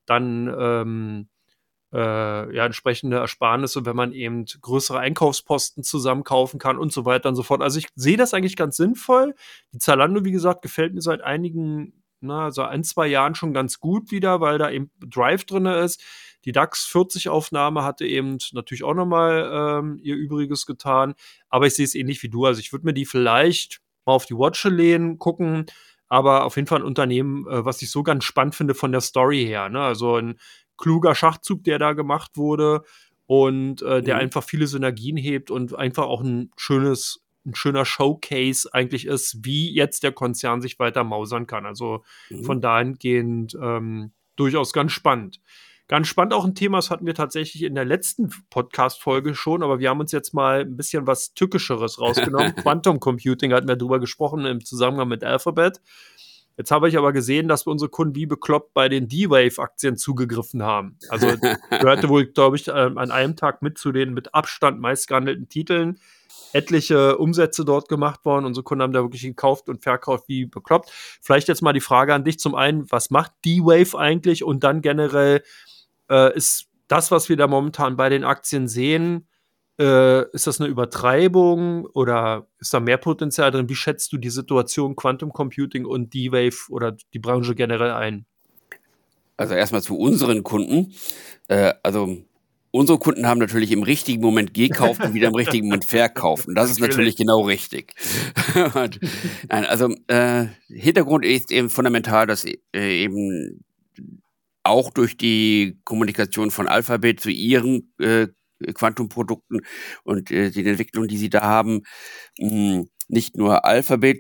dann entsprechende Ersparnisse, wenn man eben größere Einkaufsposten zusammenkaufen kann und so weiter und so fort. Also ich sehe das eigentlich ganz sinnvoll. Die Zalando, wie gesagt, gefällt mir seit so 1-2 Jahren schon ganz gut wieder, weil da eben Drive drin ist. Die DAX 40 Aufnahme hatte eben natürlich auch nochmal ihr Übriges getan. Aber ich sehe es ähnlich wie du. Also ich würde mir die vielleicht mal auf die Watche lehnen, gucken, aber auf jeden Fall ein Unternehmen, was ich so ganz spannend finde von der Story her. Ne? Also ein kluger Schachzug, der da gemacht wurde und der einfach viele Synergien hebt und einfach auch ein schöner Showcase eigentlich ist, wie jetzt der Konzern sich weiter mausern kann. Also von dahingehend durchaus ganz spannend. Ganz spannend auch ein Thema, das hatten wir tatsächlich in der letzten Podcast-Folge schon, aber wir haben uns jetzt mal ein bisschen was Tückischeres rausgenommen. Quantum Computing hatten wir drüber gesprochen im Zusammenhang mit Alphabet. Jetzt habe ich aber gesehen, dass unsere Kunden wie bekloppt bei den D-Wave-Aktien zugegriffen haben. Also gehörte wohl, glaube ich, an einem Tag mit zu den mit Abstand meistgehandelten Titeln. Etliche Umsätze dort gemacht worden. Unsere Kunden haben da wirklich gekauft und verkauft wie bekloppt. Vielleicht jetzt mal die Frage an dich zum einen, was macht D-Wave eigentlich? Und dann generell ist das, was wir da momentan bei den Aktien sehen, ist das eine Übertreibung oder ist da mehr Potenzial drin? Wie schätzt du die Situation Quantum Computing und D-Wave oder die Branche generell ein? Also erstmal zu unseren Kunden. Also unsere Kunden haben natürlich im richtigen Moment gekauft und wieder im richtigen Moment verkauft. Und das ist natürlich genau richtig. Nein, also Hintergrund ist eben fundamental, dass eben auch durch die Kommunikation von Alphabet zu ihren Quantum-Produkten und den Entwicklungen, die sie da haben, nicht nur Alphabet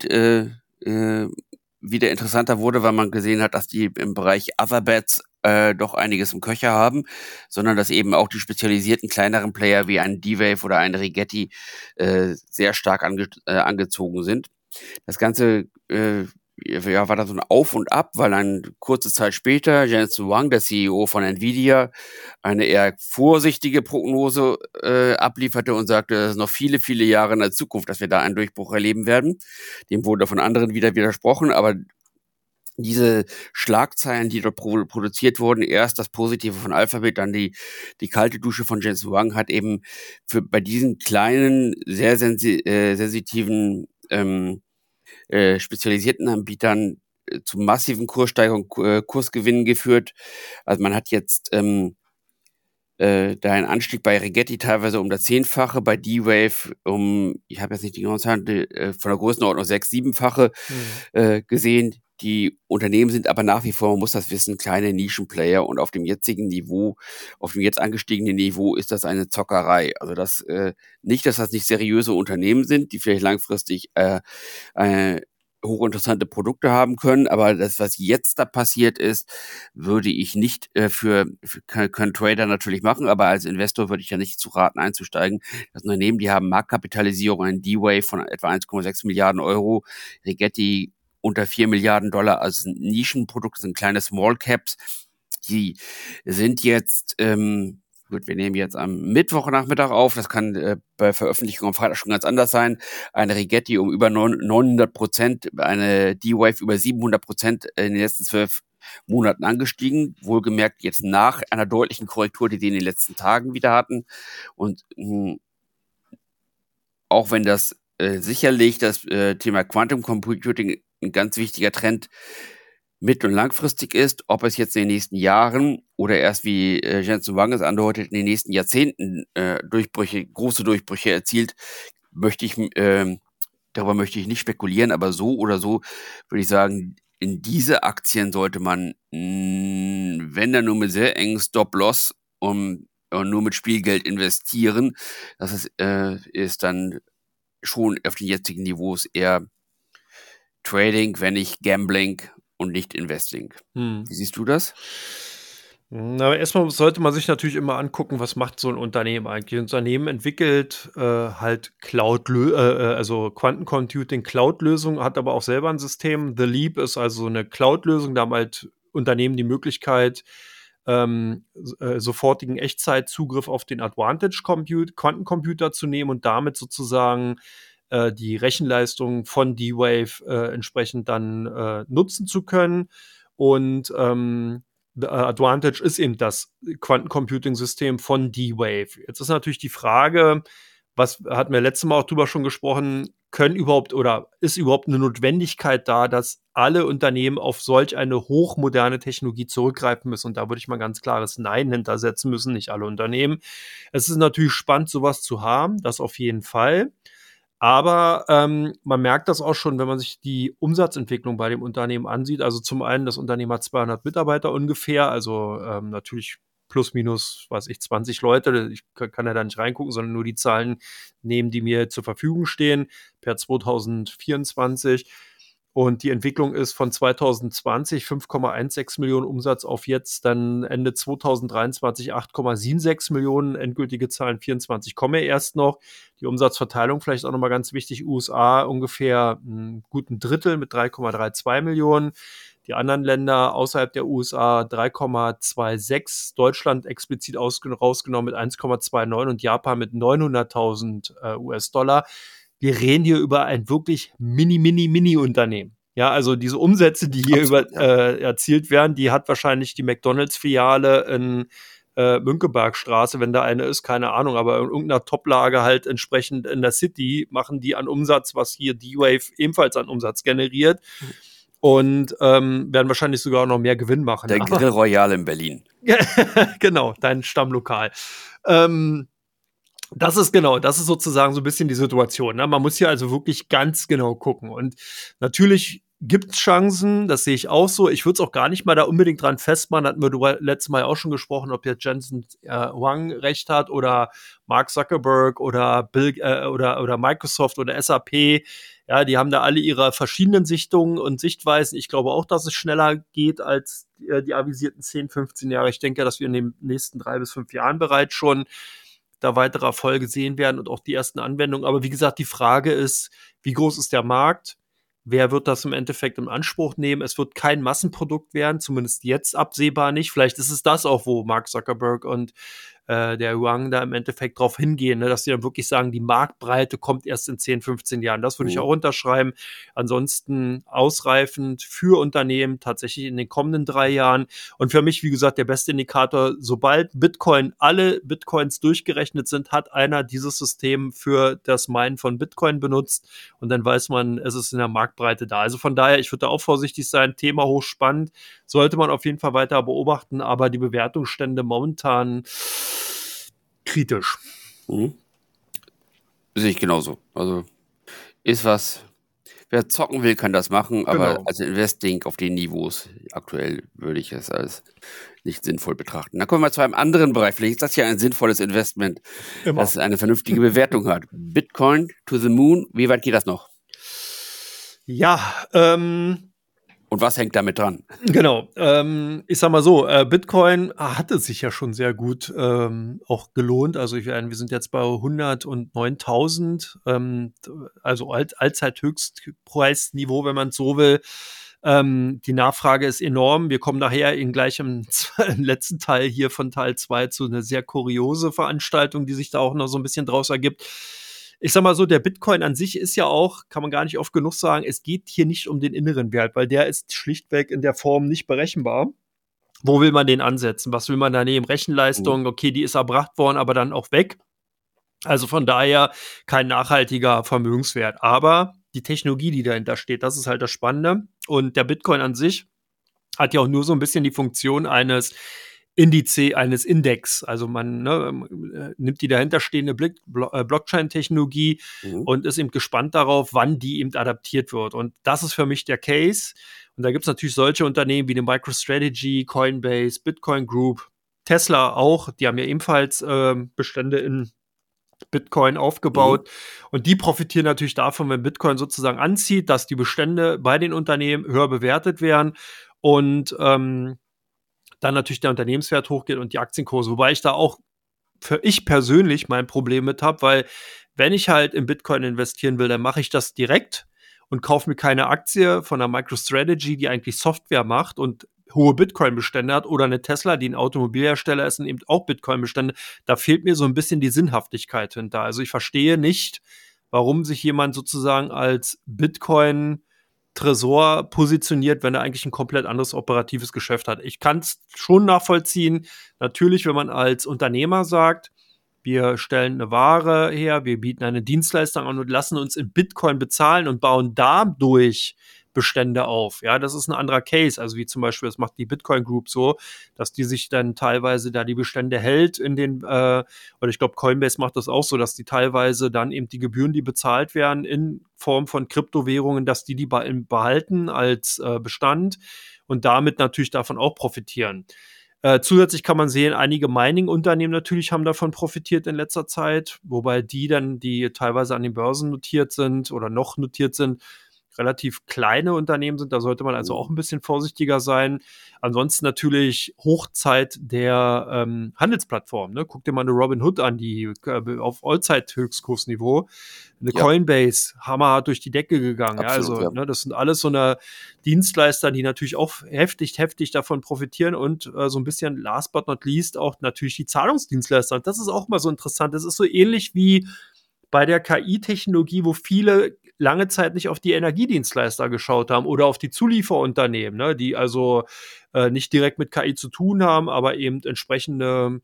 wieder interessanter wurde, weil man gesehen hat, dass die im Bereich Other Bets doch einiges im Köcher haben, sondern dass eben auch die spezialisierten kleineren Player wie ein D-Wave oder ein Rigetti sehr stark angezogen sind. Das Ganze ja, war da so ein Auf und Ab, weil dann kurze Zeit später Jensen Huang, der CEO von Nvidia, eine eher vorsichtige Prognose ablieferte und sagte, es ist noch viele, viele Jahre in der Zukunft, dass wir da einen Durchbruch erleben werden. Dem wurde von anderen wieder widersprochen, aber diese Schlagzeilen, die dort produziert wurden, erst das Positive von Alphabet, dann die kalte Dusche von Jensen Huang, hat eben bei diesen kleinen, sehr sensitiven spezialisierten Anbietern zu massiven Kurssteigerungen, Kursgewinnen geführt. Also man hat jetzt da einen Anstieg bei Rigetti teilweise um das 10-fache, bei D-Wave ich habe jetzt nicht die genauen Zahlen, von der Größenordnung 6-, 7-fache gesehen. Die Unternehmen sind aber nach wie vor, man muss das wissen, kleine Nischenplayer und auf dem jetzigen Niveau, auf dem jetzt angestiegenen Niveau ist das eine Zockerei. Also nicht, dass das nicht seriöse Unternehmen sind, die vielleicht langfristig hochinteressante Produkte haben können, aber das, was jetzt da passiert ist, würde ich nicht können Trader natürlich machen, aber als Investor würde ich ja nicht zu raten, einzusteigen. Das Unternehmen, die haben Marktkapitalisierung, ein D-Wave von etwa 1,6 Milliarden Euro, Rigetti unter 4 Milliarden Dollar, also ein Nischenprodukt, sind kleine Small Caps, die sind jetzt gut, wir nehmen jetzt am Mittwochnachmittag auf. Das kann bei Veröffentlichung am Freitag schon ganz anders sein. Eine Rigetti um über 900%, eine D-Wave über 700% in den letzten 12 Monaten angestiegen. Wohlgemerkt jetzt nach einer deutlichen Korrektur, die in den letzten Tagen wieder hatten. Und auch wenn das sicherlich das Thema Quantum Computing ein ganz wichtiger Trend mittel- und langfristig ist, ob es jetzt in den nächsten Jahren oder erst, wie Jensen Huang es andeutet, in den nächsten Jahrzehnten große Durchbrüche erzielt, darüber möchte ich nicht spekulieren, aber so oder so würde ich sagen, in diese Aktien sollte man, wenn dann nur mit sehr engen Stop-Loss und nur mit Spielgeld investieren. Das ist dann schon auf den jetzigen Niveaus eher Trading, wenn nicht Gambling und nicht Investing. Wie siehst du das? Na, erstmal sollte man sich natürlich immer angucken, was macht so ein Unternehmen eigentlich. Ein Unternehmen entwickelt halt also Quantencomputing Cloud-Lösungen, hat aber auch selber ein System. The Leap ist also eine Cloud-Lösung, da haben halt Unternehmen die Möglichkeit, sofortigen Echtzeitzugriff auf den Quantencomputer zu nehmen und damit sozusagen die Rechenleistung von D-Wave entsprechend dann nutzen zu können. Und The Advantage ist eben das Quantencomputing-System von D-Wave. Jetzt ist natürlich die Frage, was hatten wir letztes Mal auch drüber schon gesprochen, ist überhaupt eine Notwendigkeit da, dass alle Unternehmen auf solch eine hochmoderne Technologie zurückgreifen müssen? Und da würde ich mal ganz klares Nein hintersetzen müssen, nicht alle Unternehmen. Es ist natürlich spannend, sowas zu haben, das auf jeden Fall. Aber man merkt das auch schon, wenn man sich die Umsatzentwicklung bei dem Unternehmen ansieht. Also zum einen, das Unternehmen hat 200 Mitarbeiter ungefähr, also natürlich plus minus, weiß ich, 20 Leute. Ich kann ja da nicht reingucken, sondern nur die Zahlen nehmen, die mir zur Verfügung stehen per 2024. Und die Entwicklung ist von 2020 5,16 Millionen Umsatz auf jetzt dann Ende 2023 8,76 Millionen. Endgültige Zahlen 24 kommen ja erst noch. Die Umsatzverteilung vielleicht auch nochmal ganz wichtig. USA ungefähr einen guten Drittel mit 3,32 Millionen. Die anderen Länder außerhalb der USA 3,26. Deutschland explizit rausgenommen mit 1,29 und Japan mit 900.000 US-Dollar. Wir reden hier über ein wirklich Mini-Unternehmen. Ja, also diese Umsätze, die hier erzielt werden, die hat wahrscheinlich die McDonalds-Filiale in Mönckebergstraße, wenn da eine ist, keine Ahnung, aber in irgendeiner Toplage halt entsprechend in der City machen die an Umsatz, was hier D-Wave ebenfalls an Umsatz generiert und werden wahrscheinlich sogar noch mehr Gewinn machen. Der Grill Royal in Berlin. Genau, dein Stammlokal. Das ist sozusagen so ein bisschen die Situation. Ne? Man muss hier also wirklich ganz genau gucken. Und natürlich gibt es Chancen, das sehe ich auch so. Ich würde es auch gar nicht mal da unbedingt dran festmachen. Hatten wir letztes Mal auch schon gesprochen, ob jetzt Jensen Huang recht hat oder Mark Zuckerberg oder Bill oder Microsoft oder SAP. Ja, die haben da alle ihre verschiedenen Sichtungen und Sichtweisen. Ich glaube auch, dass es schneller geht als die avisierten 10, 15 Jahre. Ich denke, dass wir in den nächsten 3 bis 5 Jahren bereits schon da weitere Erfolge sehen werden und auch die ersten Anwendungen. Aber wie gesagt, die Frage ist, wie groß ist der Markt? wer wird das im Endeffekt in Anspruch nehmen? Es wird kein Massenprodukt werden, zumindest jetzt absehbar nicht. Vielleicht ist es das auch, wo Mark Zuckerberg und der Wang da im Endeffekt drauf hingehen, ne, dass sie dann wirklich sagen, die Marktbreite kommt erst in 10, 15 Jahren. Das würde ich auch unterschreiben. Ansonsten ausreifend für Unternehmen tatsächlich in den kommenden 3 Jahren. Und für mich, wie gesagt, der beste Indikator, sobald alle Bitcoins durchgerechnet sind, hat einer dieses System für das Minen von Bitcoin benutzt. Und dann weiß man, es ist in der Marktbreite da. Also von daher, ich würde da auch vorsichtig sein. Thema hochspannend. Sollte man auf jeden Fall weiter beobachten. Aber die Bewertungsstände momentan kritisch. Sehe ich genauso. Also ist was, wer zocken will, kann das machen, aber als Investing auf den Niveaus aktuell würde ich es als nicht sinnvoll betrachten. Dann kommen wir zu einem anderen Bereich. Vielleicht ist das ja ein sinnvolles Investment, das eine vernünftige Bewertung hat. Bitcoin to the moon, wie weit geht das noch? Ja, und was hängt damit dran? Genau, ich sag mal so, Bitcoin hatte sich ja schon sehr gut auch gelohnt. Also wir sind jetzt bei 109.000, also Allzeithöchstpreisniveau, wenn man so will. Die Nachfrage ist enorm. Wir kommen nachher gleich im letzten Teil hier von Teil 2 zu einer sehr kuriose Veranstaltung, die sich da auch noch so ein bisschen draus ergibt. Ich sag mal so, der Bitcoin an sich ist ja auch, kann man gar nicht oft genug sagen, es geht hier nicht um den inneren Wert, weil der ist schlichtweg in der Form nicht berechenbar. Wo will man den ansetzen? Was will man da nehmen? Rechenleistung, okay, die ist erbracht worden, aber dann auch weg. Also von daher kein nachhaltiger Vermögenswert. Aber die Technologie, die dahinter steht, das ist halt das Spannende. Und der Bitcoin an sich hat ja auch nur so ein bisschen die Funktion eines Index. Also man nimmt die dahinterstehende Blockchain-Technologie und ist eben gespannt darauf, wann die eben adaptiert wird. Und das ist für mich der Case. Und da gibt es natürlich solche Unternehmen wie die MicroStrategy, Coinbase, Bitcoin Group, Tesla auch. Die haben ja ebenfalls Bestände in Bitcoin aufgebaut. Und die profitieren natürlich davon, wenn Bitcoin sozusagen anzieht, dass die Bestände bei den Unternehmen höher bewertet werden und dann natürlich der Unternehmenswert hochgeht und die Aktienkurse. Wobei ich da auch für ich persönlich mein Problem mit habe, weil wenn ich halt in Bitcoin investieren will, dann mache ich das direkt und kaufe mir keine Aktie von einer MicroStrategy, die eigentlich Software macht und hohe Bitcoin-Bestände hat, oder eine Tesla, die ein Automobilhersteller ist und eben auch Bitcoin-Bestände. Da fehlt mir so ein bisschen die Sinnhaftigkeit hinter. Also ich verstehe nicht, warum sich jemand sozusagen als Bitcoin Tresor positioniert, wenn er eigentlich ein komplett anderes operatives Geschäft hat. Ich kann es schon nachvollziehen. Natürlich, wenn man als Unternehmer sagt, wir stellen eine Ware her, wir bieten eine Dienstleistung an und lassen uns in Bitcoin bezahlen und bauen dadurch Bestände auf. Ja, das ist ein anderer Case. Also wie zum Beispiel, das macht die Bitcoin Group so, dass die sich dann teilweise da die Bestände hält in den, oder ich glaube, Coinbase macht das auch so, dass die teilweise dann eben die Gebühren, die bezahlt werden in Form von Kryptowährungen, dass die behalten als Bestand und damit natürlich davon auch profitieren. Zusätzlich kann man sehen, einige Mining-Unternehmen natürlich haben davon profitiert in letzter Zeit, wobei die teilweise an den Börsen notiert sind oder noch notiert sind, relativ kleine Unternehmen sind. Da sollte man also auch ein bisschen vorsichtiger sein. Ansonsten natürlich Hochzeit der Handelsplattform. Ne? Guck dir mal eine Robinhood an, die auf Allzeit-Höchstkursniveau. Eine Coinbase, hammerhart durch die Decke gegangen. Absolut, ja, also das sind alles so eine Dienstleister, die natürlich auch heftig davon profitieren und so ein bisschen last but not least auch natürlich die Zahlungsdienstleister. Und das ist auch mal so interessant. Das ist so ähnlich wie bei der KI-Technologie, wo viele lange Zeit nicht auf die Energiedienstleister geschaut haben oder auf die Zulieferunternehmen, ne, die also nicht direkt mit KI zu tun haben, aber eben entsprechende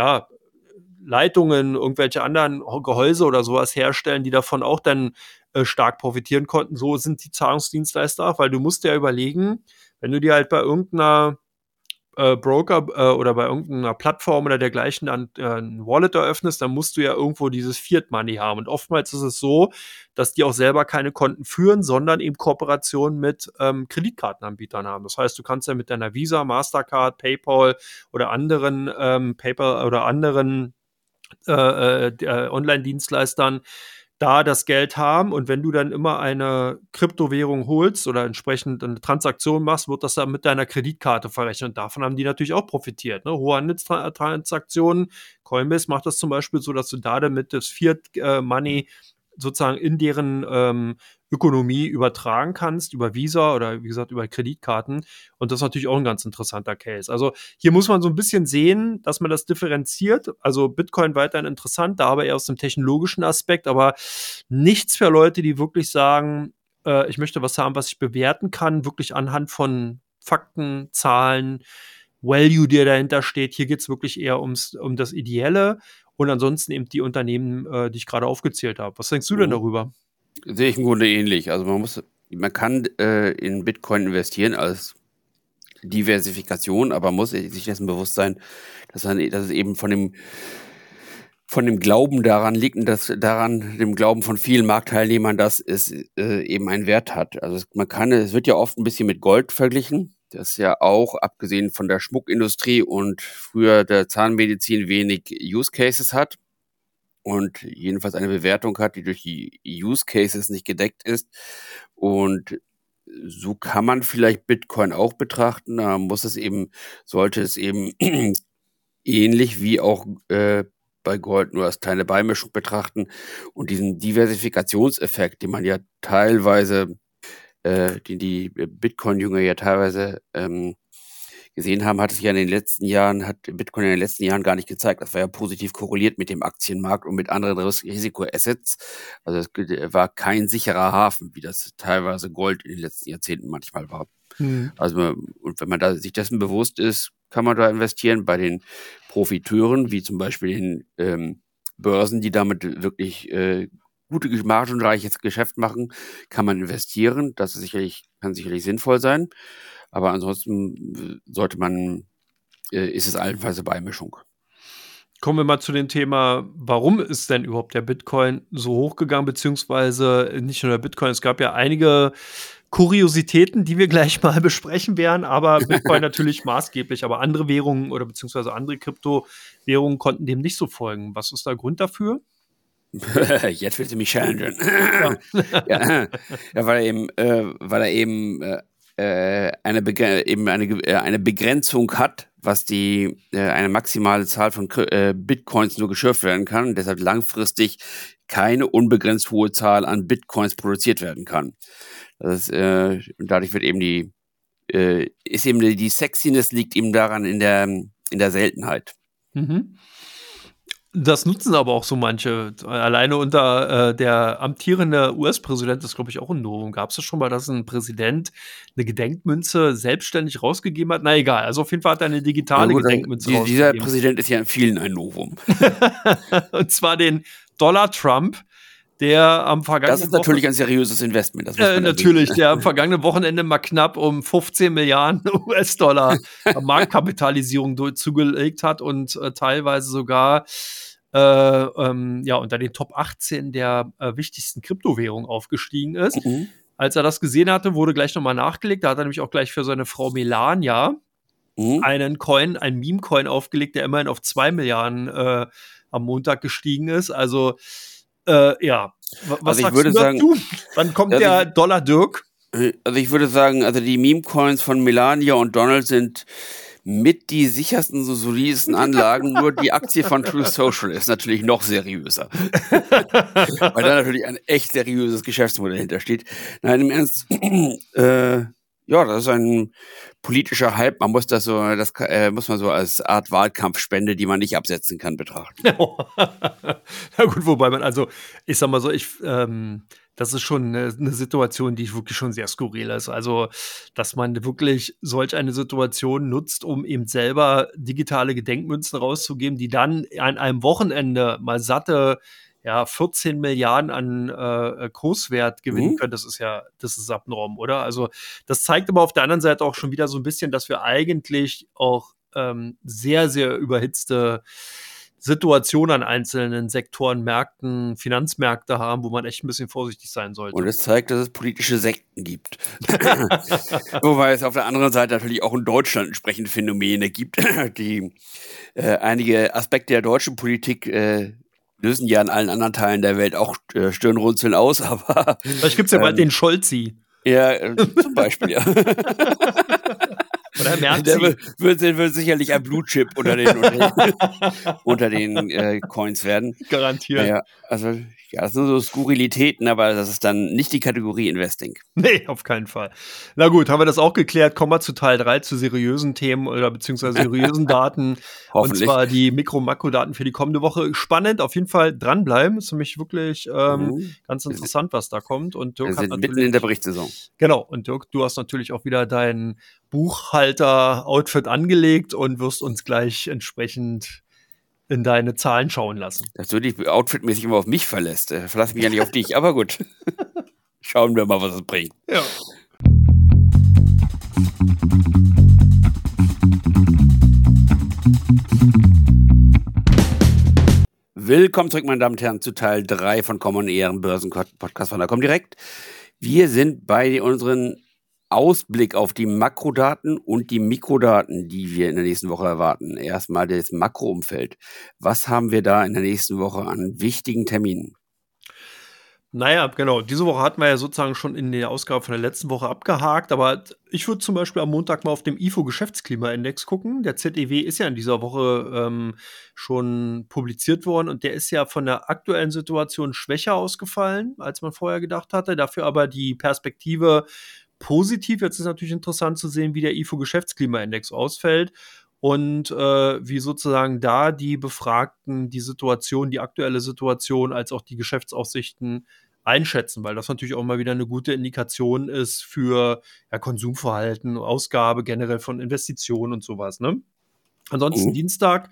Leitungen, irgendwelche anderen Gehäuse oder sowas herstellen, die davon auch dann stark profitieren konnten. So sind die Zahlungsdienstleister auch, weil du musst ja überlegen, wenn du dir halt bei irgendeiner Broker oder bei irgendeiner Plattform oder dergleichen dann ein Wallet eröffnest, dann musst du ja irgendwo dieses Fiat Money haben. Und oftmals ist es so, dass die auch selber keine Konten führen, sondern eben Kooperationen mit Kreditkartenanbietern haben. Das heißt, du kannst ja mit deiner Visa, Mastercard, PayPal oder anderen Online-Dienstleistern da das Geld haben, und wenn du dann immer eine Kryptowährung holst oder entsprechend eine Transaktion machst, wird das dann mit deiner Kreditkarte verrechnet. Und davon haben die natürlich auch profitiert. Ne? Hohe Handelstransaktionen. Coinbase macht das zum Beispiel so, dass du da damit das Fiat-Money sozusagen in deren Ökonomie übertragen kannst, über Visa oder wie gesagt über Kreditkarten. Und das ist natürlich auch ein ganz interessanter Case. Also hier muss man so ein bisschen sehen, dass man das differenziert. Also Bitcoin weiterhin interessant, da aber eher aus dem technologischen Aspekt, aber nichts für Leute, die wirklich sagen, ich möchte was haben, was ich bewerten kann, wirklich anhand von Fakten, Zahlen, Value, der dahinter steht. Hier geht es wirklich eher um das Ideelle und ansonsten eben die Unternehmen, die ich gerade aufgezählt habe. Was denkst du denn darüber? Sehe ich im Grunde ähnlich. Also man kann in Bitcoin investieren als Diversifikation, aber muss sich dessen bewusst sein, dass es eben von dem Glauben daran liegt und dem Glauben von vielen Marktteilnehmern, dass es eben einen Wert hat. Also es wird ja oft ein bisschen mit Gold verglichen, das ja auch, abgesehen von der Schmuckindustrie und früher der Zahnmedizin, wenig Use Cases hat und jedenfalls eine Bewertung hat, die durch die Use Cases nicht gedeckt ist. Und so kann man vielleicht Bitcoin auch betrachten. Da sollte es eben ähnlich wie auch bei Gold nur als kleine Beimischung betrachten und diesen Diversifikationseffekt, den man ja teilweise, den die Bitcoin-Jünger ja teilweise gesehen haben, hat Bitcoin in den letzten Jahren gar nicht gezeigt. Das war ja positiv korreliert mit dem Aktienmarkt und mit anderen Risikoassets. Also es war kein sicherer Hafen, wie das teilweise Gold in den letzten Jahrzehnten manchmal war. Also, und wenn man sich dessen bewusst ist, kann man da investieren. Bei den Profiteuren, wie zum Beispiel den Börsen, die damit wirklich gute, margenreiches Geschäft machen, kann man investieren. Das kann sicherlich sinnvoll sein. Aber ansonsten ist es allenfalls eine Beimischung. Kommen wir mal zu dem Thema, warum ist denn überhaupt der Bitcoin so hochgegangen, beziehungsweise nicht nur der Bitcoin, es gab ja einige Kuriositäten, die wir gleich mal besprechen werden, aber Bitcoin natürlich maßgeblich, aber andere Währungen oder beziehungsweise andere Kryptowährungen konnten dem nicht so folgen. Was ist der Grund dafür? Jetzt willst du mich challengen. Ja, weil er eben eine Begrenzung hat, was eine maximale Zahl von Bitcoins nur geschürft werden kann und deshalb langfristig keine unbegrenzt hohe Zahl an Bitcoins produziert werden kann. Und dadurch wird eben die Sexiness liegt eben daran in der Seltenheit. Mhm. Das nutzen aber auch so manche. Alleine unter der amtierende US-Präsident, das glaube ich auch ein Novum. Gab es das schon mal, dass ein Präsident eine Gedenkmünze selbstständig rausgegeben hat? Na egal, also auf jeden Fall hat er eine digitale Gedenkmünze rausgegeben. Dieser Präsident ist ja in vielen ein Novum. Und zwar den Dollar Trump, der am vergangenen Das ist natürlich ein seriöses Investment. Das muss man natürlich, der am vergangenen Wochenende mal knapp um 15 Milliarden US-Dollar Marktkapitalisierung zugelegt hat und teilweise sogar unter den Top 18 der wichtigsten Kryptowährungen aufgestiegen ist. Mhm. Als er das gesehen hatte, wurde gleich nochmal nachgelegt. Da hat er nämlich auch gleich für seine Frau Melania einen Meme-Coin aufgelegt, der immerhin auf 2 Milliarden am Montag gestiegen ist. Also was sagst du dazu? Wann kommt der Dollar Dirk? Also ich würde sagen, also die Meme-Coins von Melania und Donald sind mit die sichersten, so solidesten Anlagen. Nur die Aktie von Truth Social ist natürlich noch seriöser. Weil da natürlich ein echt seriöses Geschäftsmodell hintersteht. Nein, im Ernst, das ist ein politischer Hype. Man muss muss man so als Art Wahlkampfspende, die man nicht absetzen kann, betrachten. Na gut, wobei ich sag mal so, das ist schon eine Situation, die wirklich schon sehr skurril ist. Also, dass man wirklich solch eine Situation nutzt, um eben selber digitale Gedenkmünzen rauszugeben, die dann an einem Wochenende mal satte 14 Milliarden an Kurswert gewinnen können, das ist abnorm, oder? Also, das zeigt aber auf der anderen Seite auch schon wieder so ein bisschen, dass wir eigentlich auch sehr, sehr überhitzte Situationen an einzelnen Sektoren, Märkten, Finanzmärkte haben, wo man echt ein bisschen vorsichtig sein sollte. Und es zeigt, dass es politische Sekten gibt. Wobei es auf der anderen Seite natürlich auch in Deutschland entsprechende Phänomene gibt, die einige Aspekte der deutschen Politik lösen ja in allen anderen Teilen der Welt auch Stirnrunzeln aus, aber vielleicht gibt es ja bald den Scholzi. Ja, zum Beispiel, ja. Oder Der wird sicherlich ein Blue-Chip unter den Coins werden. Garantiert. Naja, also ja, das sind so Skurrilitäten, aber das ist dann nicht die Kategorie Investing. Nee, auf keinen Fall. Na gut, haben wir das auch geklärt. Kommen wir zu Teil 3, zu seriösen Themen oder beziehungsweise seriösen Daten. Hoffentlich. Und zwar die Mikro-Makro-Daten für die kommende Woche. Spannend, auf jeden Fall dranbleiben. Ist für mich wirklich ganz interessant, was da kommt. Und Dirk wir sind mitten in der Berichtssaison. Genau, und Dirk, du hast natürlich auch wieder dein Buchhalter-Outfit angelegt und wirst uns gleich entsprechend in deine Zahlen schauen lassen. Dass du dich outfitmäßig immer auf mich verlässt. Verlass mich ja nicht auf dich, aber gut. Schauen wir mal, was es bringt. Ja. Willkommen zurück, meine Damen und Herren, zu Teil 3 von Common Ehren Börsen-Podcast von der Comdirect. Wir sind bei unseren Ausblick auf die Makrodaten und die Mikrodaten, die wir in der nächsten Woche erwarten. Erstmal das Makroumfeld. Was haben wir da in der nächsten Woche an wichtigen Terminen? Naja, genau. Diese Woche hatten wir ja sozusagen schon in der Ausgabe von der letzten Woche abgehakt, aber ich würde zum Beispiel am Montag mal auf dem IFO-Geschäftsklimaindex gucken. Der ZEW ist ja in dieser Woche schon publiziert worden und der ist ja von der aktuellen Situation schwächer ausgefallen, als man vorher gedacht hatte. Dafür aber die Perspektive positiv. Jetzt ist natürlich interessant zu sehen, wie der IFO-Geschäftsklimaindex ausfällt. Und wie sozusagen da die Befragten die Situation, die aktuelle Situation, als auch die Geschäftsaussichten einschätzen, weil das natürlich auch mal wieder eine gute Indikation ist für Konsumverhalten, Ausgabe generell von Investitionen und sowas, ne? Ansonsten Dienstag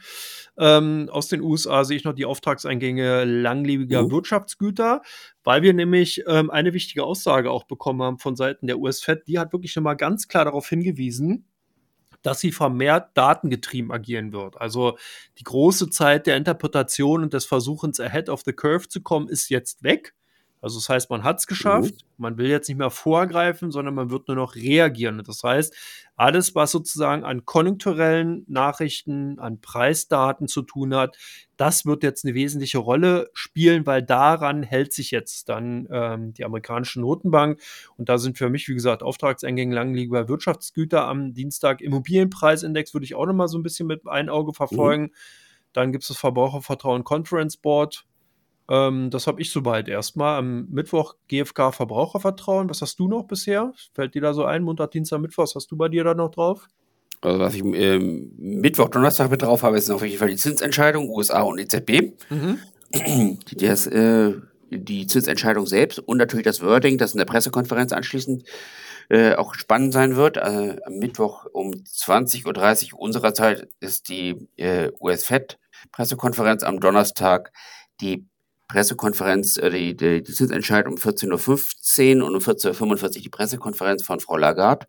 aus den USA sehe ich noch die Auftragseingänge langlebiger Wirtschaftsgüter, weil wir nämlich eine wichtige Aussage auch bekommen haben von Seiten der US-Fed. Die hat wirklich nochmal ganz klar darauf hingewiesen, dass sie vermehrt datengetrieben agieren wird. Also die große Zeit der Interpretation und des Versuchens, ahead of the curve zu kommen, ist jetzt weg. Also das heißt, man hat es geschafft. Man will jetzt nicht mehr vorgreifen, sondern man wird nur noch reagieren. Das heißt, alles, was sozusagen an konjunkturellen Nachrichten, an Preisdaten zu tun hat, das wird jetzt eine wesentliche Rolle spielen, weil daran hält sich jetzt dann die amerikanische Notenbank. Und da sind für mich, wie gesagt, Auftragseingänge langliebiger Wirtschaftsgüter am Dienstag. Immobilienpreisindex würde ich auch noch mal so ein bisschen mit einem Auge verfolgen. Dann gibt es das Verbrauchervertrauen Conference Board. Das habe ich soweit erstmal. Am Mittwoch GfK Verbrauchervertrauen. Was hast du noch bisher? Fällt dir da so ein? Montag, Dienstag, Mittwoch. Was hast du bei dir da noch drauf? Also was ich Mittwoch, Donnerstag mit drauf habe, ist auf jeden Fall die Zinsentscheidung, USA und EZB. Die Zinsentscheidung selbst und natürlich das Wording, das in der Pressekonferenz anschließend auch spannend sein wird. Am Mittwoch um 20:30 Uhr unserer Zeit ist die US-Fed-Pressekonferenz. Am Donnerstag die Pressekonferenz, die Zinsentscheidung um 14:15 Uhr und um 14:45 Uhr die Pressekonferenz von Frau Lagarde.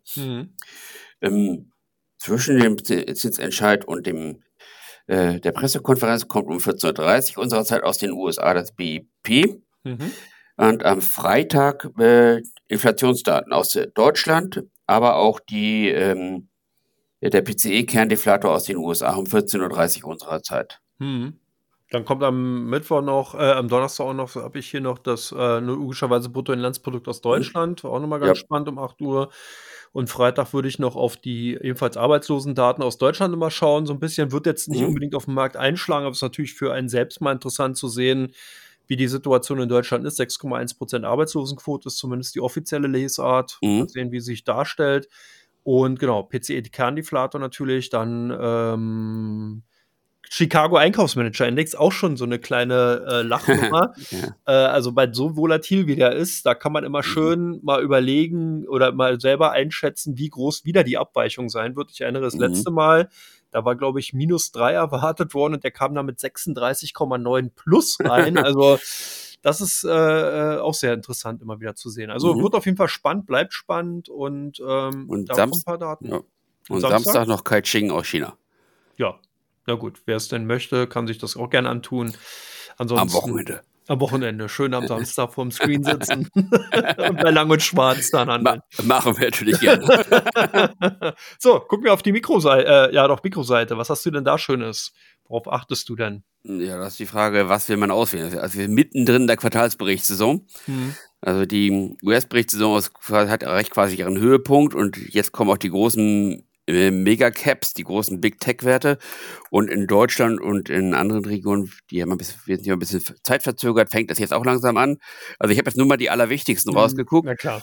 Zwischen dem Zinsentscheid und der Pressekonferenz kommt um 14:30 Uhr unserer Zeit aus den USA das BIP. Und am Freitag Inflationsdaten aus Deutschland, aber auch der PCE-Kerndeflator aus den USA um 14:30 Uhr unserer Zeit. Dann kommt am Mittwoch noch, am Donnerstag auch noch, habe ich hier noch das logischerweise Bruttoinlandsprodukt aus Deutschland, auch nochmal ganz spannend um 8 Uhr. Und Freitag würde ich noch auf die ebenfalls Arbeitslosendaten aus Deutschland immer schauen. So ein bisschen wird jetzt nicht unbedingt auf den Markt einschlagen, aber es ist natürlich für einen selbst mal interessant zu sehen, wie die Situation in Deutschland ist. 6,1% Arbeitslosenquote ist zumindest die offizielle Lesart. Mal sehen, wie sie sich darstellt. Und genau, PCE-Kerndeflator natürlich, dann Chicago Einkaufsmanager-Index, auch schon so eine kleine Lachnummer. Also bei so volatil wie der ist, da kann man immer schön mal überlegen oder mal selber einschätzen, wie groß wieder die Abweichung sein wird. Ich erinnere das letzte Mal, da war, glaube ich, -3 erwartet worden und der kam da mit 36,9 plus rein. Also das ist auch sehr interessant immer wieder zu sehen. Also wird auf jeden Fall spannend, bleibt spannend und da kommen ein paar Daten. Ja. Und Samstag noch Kai-Ching aus China. Ja. Na gut, wer es denn möchte, kann sich das auch gerne antun. Ansonsten, am Wochenende. Am Wochenende. Schön am Samstag vorm Screen sitzen und bei Lang und Schwarz dann handeln. Machen wir natürlich gerne. So, gucken wir auf die Mikroseite. Was hast du denn da Schönes? Worauf achtest du denn? Ja, das ist die Frage, was will man auswählen? Also wir sind mittendrin in der Quartalsberichtssaison. Also die US-Berichtssaison erreicht quasi ihren Höhepunkt und jetzt kommen auch die großen Megacaps, die großen Big Tech-Werte. Und in Deutschland und in anderen Regionen, wir sind ja ein bisschen zeitverzögert, fängt das jetzt auch langsam an. Also ich habe jetzt nur mal die allerwichtigsten rausgeguckt. Na klar.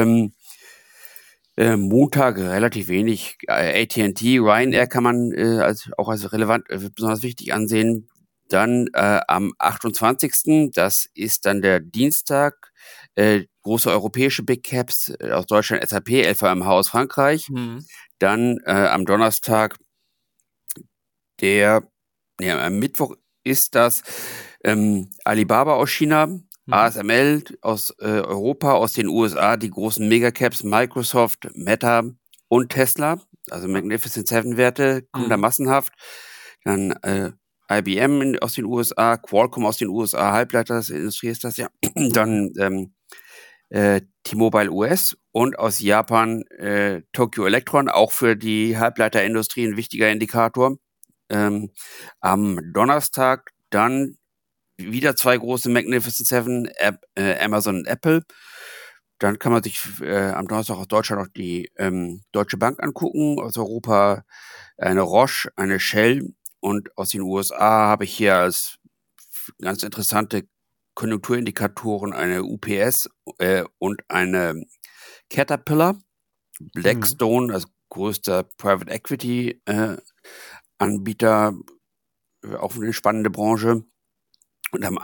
Montag relativ wenig. AT&T, Ryanair kann man als relevant, besonders wichtig ansehen. Dann am 28., das ist dann der Dienstag, große europäische Big Caps aus Deutschland, SAP, LVMH aus Frankreich. Dann am Donnerstag, am Mittwoch ist das Alibaba aus China, ASML aus Europa, aus den USA, die großen Megacaps, Microsoft, Meta und Tesla, also Magnificent Seven Werte, kommen da massenhaft. Dann IBM aus den USA, Qualcomm aus den USA, Halbleiterindustrie ist das ja. Dann T-Mobile US und aus Japan Tokyo Electron, auch für die Halbleiterindustrie ein wichtiger Indikator. Am Donnerstag dann wieder zwei große Magnificent Seven, Amazon und Apple. Dann kann man sich am Donnerstag aus Deutschland auch die Deutsche Bank angucken, aus Europa eine Roche, eine Shell und aus den USA habe ich hier als ganz interessante Konjunkturindikatoren eine UPS und eine Caterpillar. Blackstone, als größter Private Equity Anbieter, auch eine spannende Branche. Und am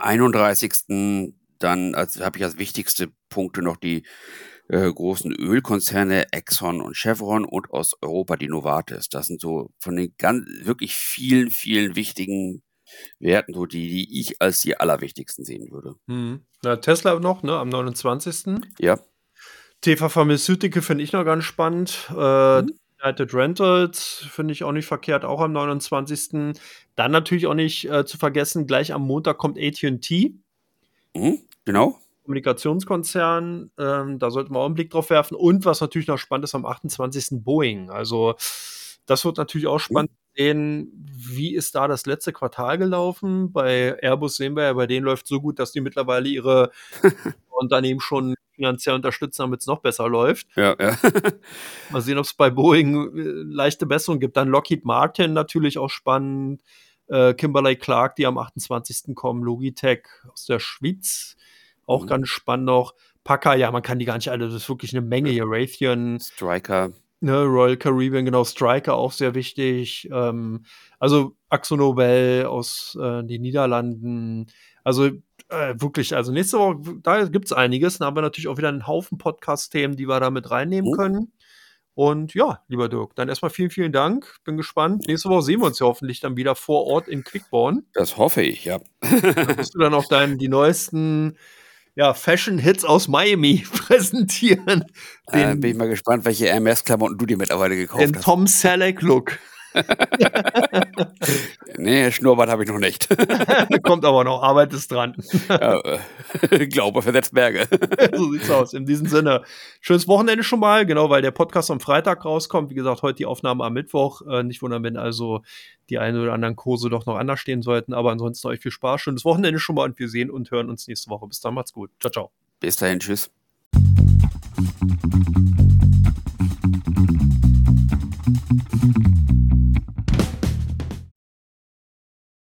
31. dann habe ich als wichtigste Punkte noch die großen Ölkonzerne Exxon und Chevron und aus Europa die Novartis. Das sind so von den wirklich vielen, vielen wichtigen Werten, so die ich als die allerwichtigsten sehen würde. Na, Tesla noch, ne, am 29. Ja. TV Pharmaceutical finde ich noch ganz spannend. United Rentals finde ich auch nicht verkehrt, auch am 29. Dann natürlich auch nicht zu vergessen, gleich am Montag kommt AT&T. Genau. Kommunikationskonzern, da sollten wir auch einen Blick drauf werfen. Und was natürlich noch spannend ist, am 28. Boeing. Also das wird natürlich auch spannend sehen, wie ist da das letzte Quartal gelaufen. Bei Airbus sehen wir ja, bei denen läuft so gut, dass die mittlerweile ihre Unternehmen schon finanziell unterstützen, damit es noch besser läuft. Ja. Mal sehen, ob es bei Boeing leichte Besserung gibt. Dann Lockheed Martin natürlich auch spannend. Kimberly-Clark, die am 28. kommen. Logitech aus der Schweiz, auch ganz spannend noch. Packer, ja, man kann die gar nicht alle, das ist wirklich eine Menge hier. Raytheon. Stryker. Ne, Royal Caribbean, genau, Stryker auch sehr wichtig. Also Akzo Nobel aus den Niederlanden. Also wirklich, also nächste Woche, da gibt es einiges. Dann haben wir natürlich auch wieder einen Haufen Podcast-Themen, die wir da mit reinnehmen können. Und ja, lieber Dirk, dann erstmal vielen, vielen Dank. Bin gespannt. Nächste Woche sehen wir uns ja hoffentlich dann wieder vor Ort in Quickborn. Das hoffe ich, ja. Da musst du dann auch die neuesten Fashion-Hits aus Miami präsentieren. Bin ich mal gespannt, welche Hermes-Klamotten du dir mittlerweile gekauft hast. Den Tom Selleck-Look. Nee, Schnurrbart habe ich noch nicht. Kommt aber noch, Arbeit ist dran. Glaube versetzt Berge. So sieht's aus. In diesem Sinne, schönes Wochenende schon mal, genau, weil der Podcast am Freitag rauskommt. Wie gesagt, heute die Aufnahme am Mittwoch. Nicht wundern, wenn also die einen oder anderen Kurse doch noch anders stehen sollten. Aber ansonsten euch viel Spaß. Schönes Wochenende schon mal und wir sehen und hören uns nächste Woche. Bis dann, macht's gut. Ciao, ciao. Bis dahin, tschüss.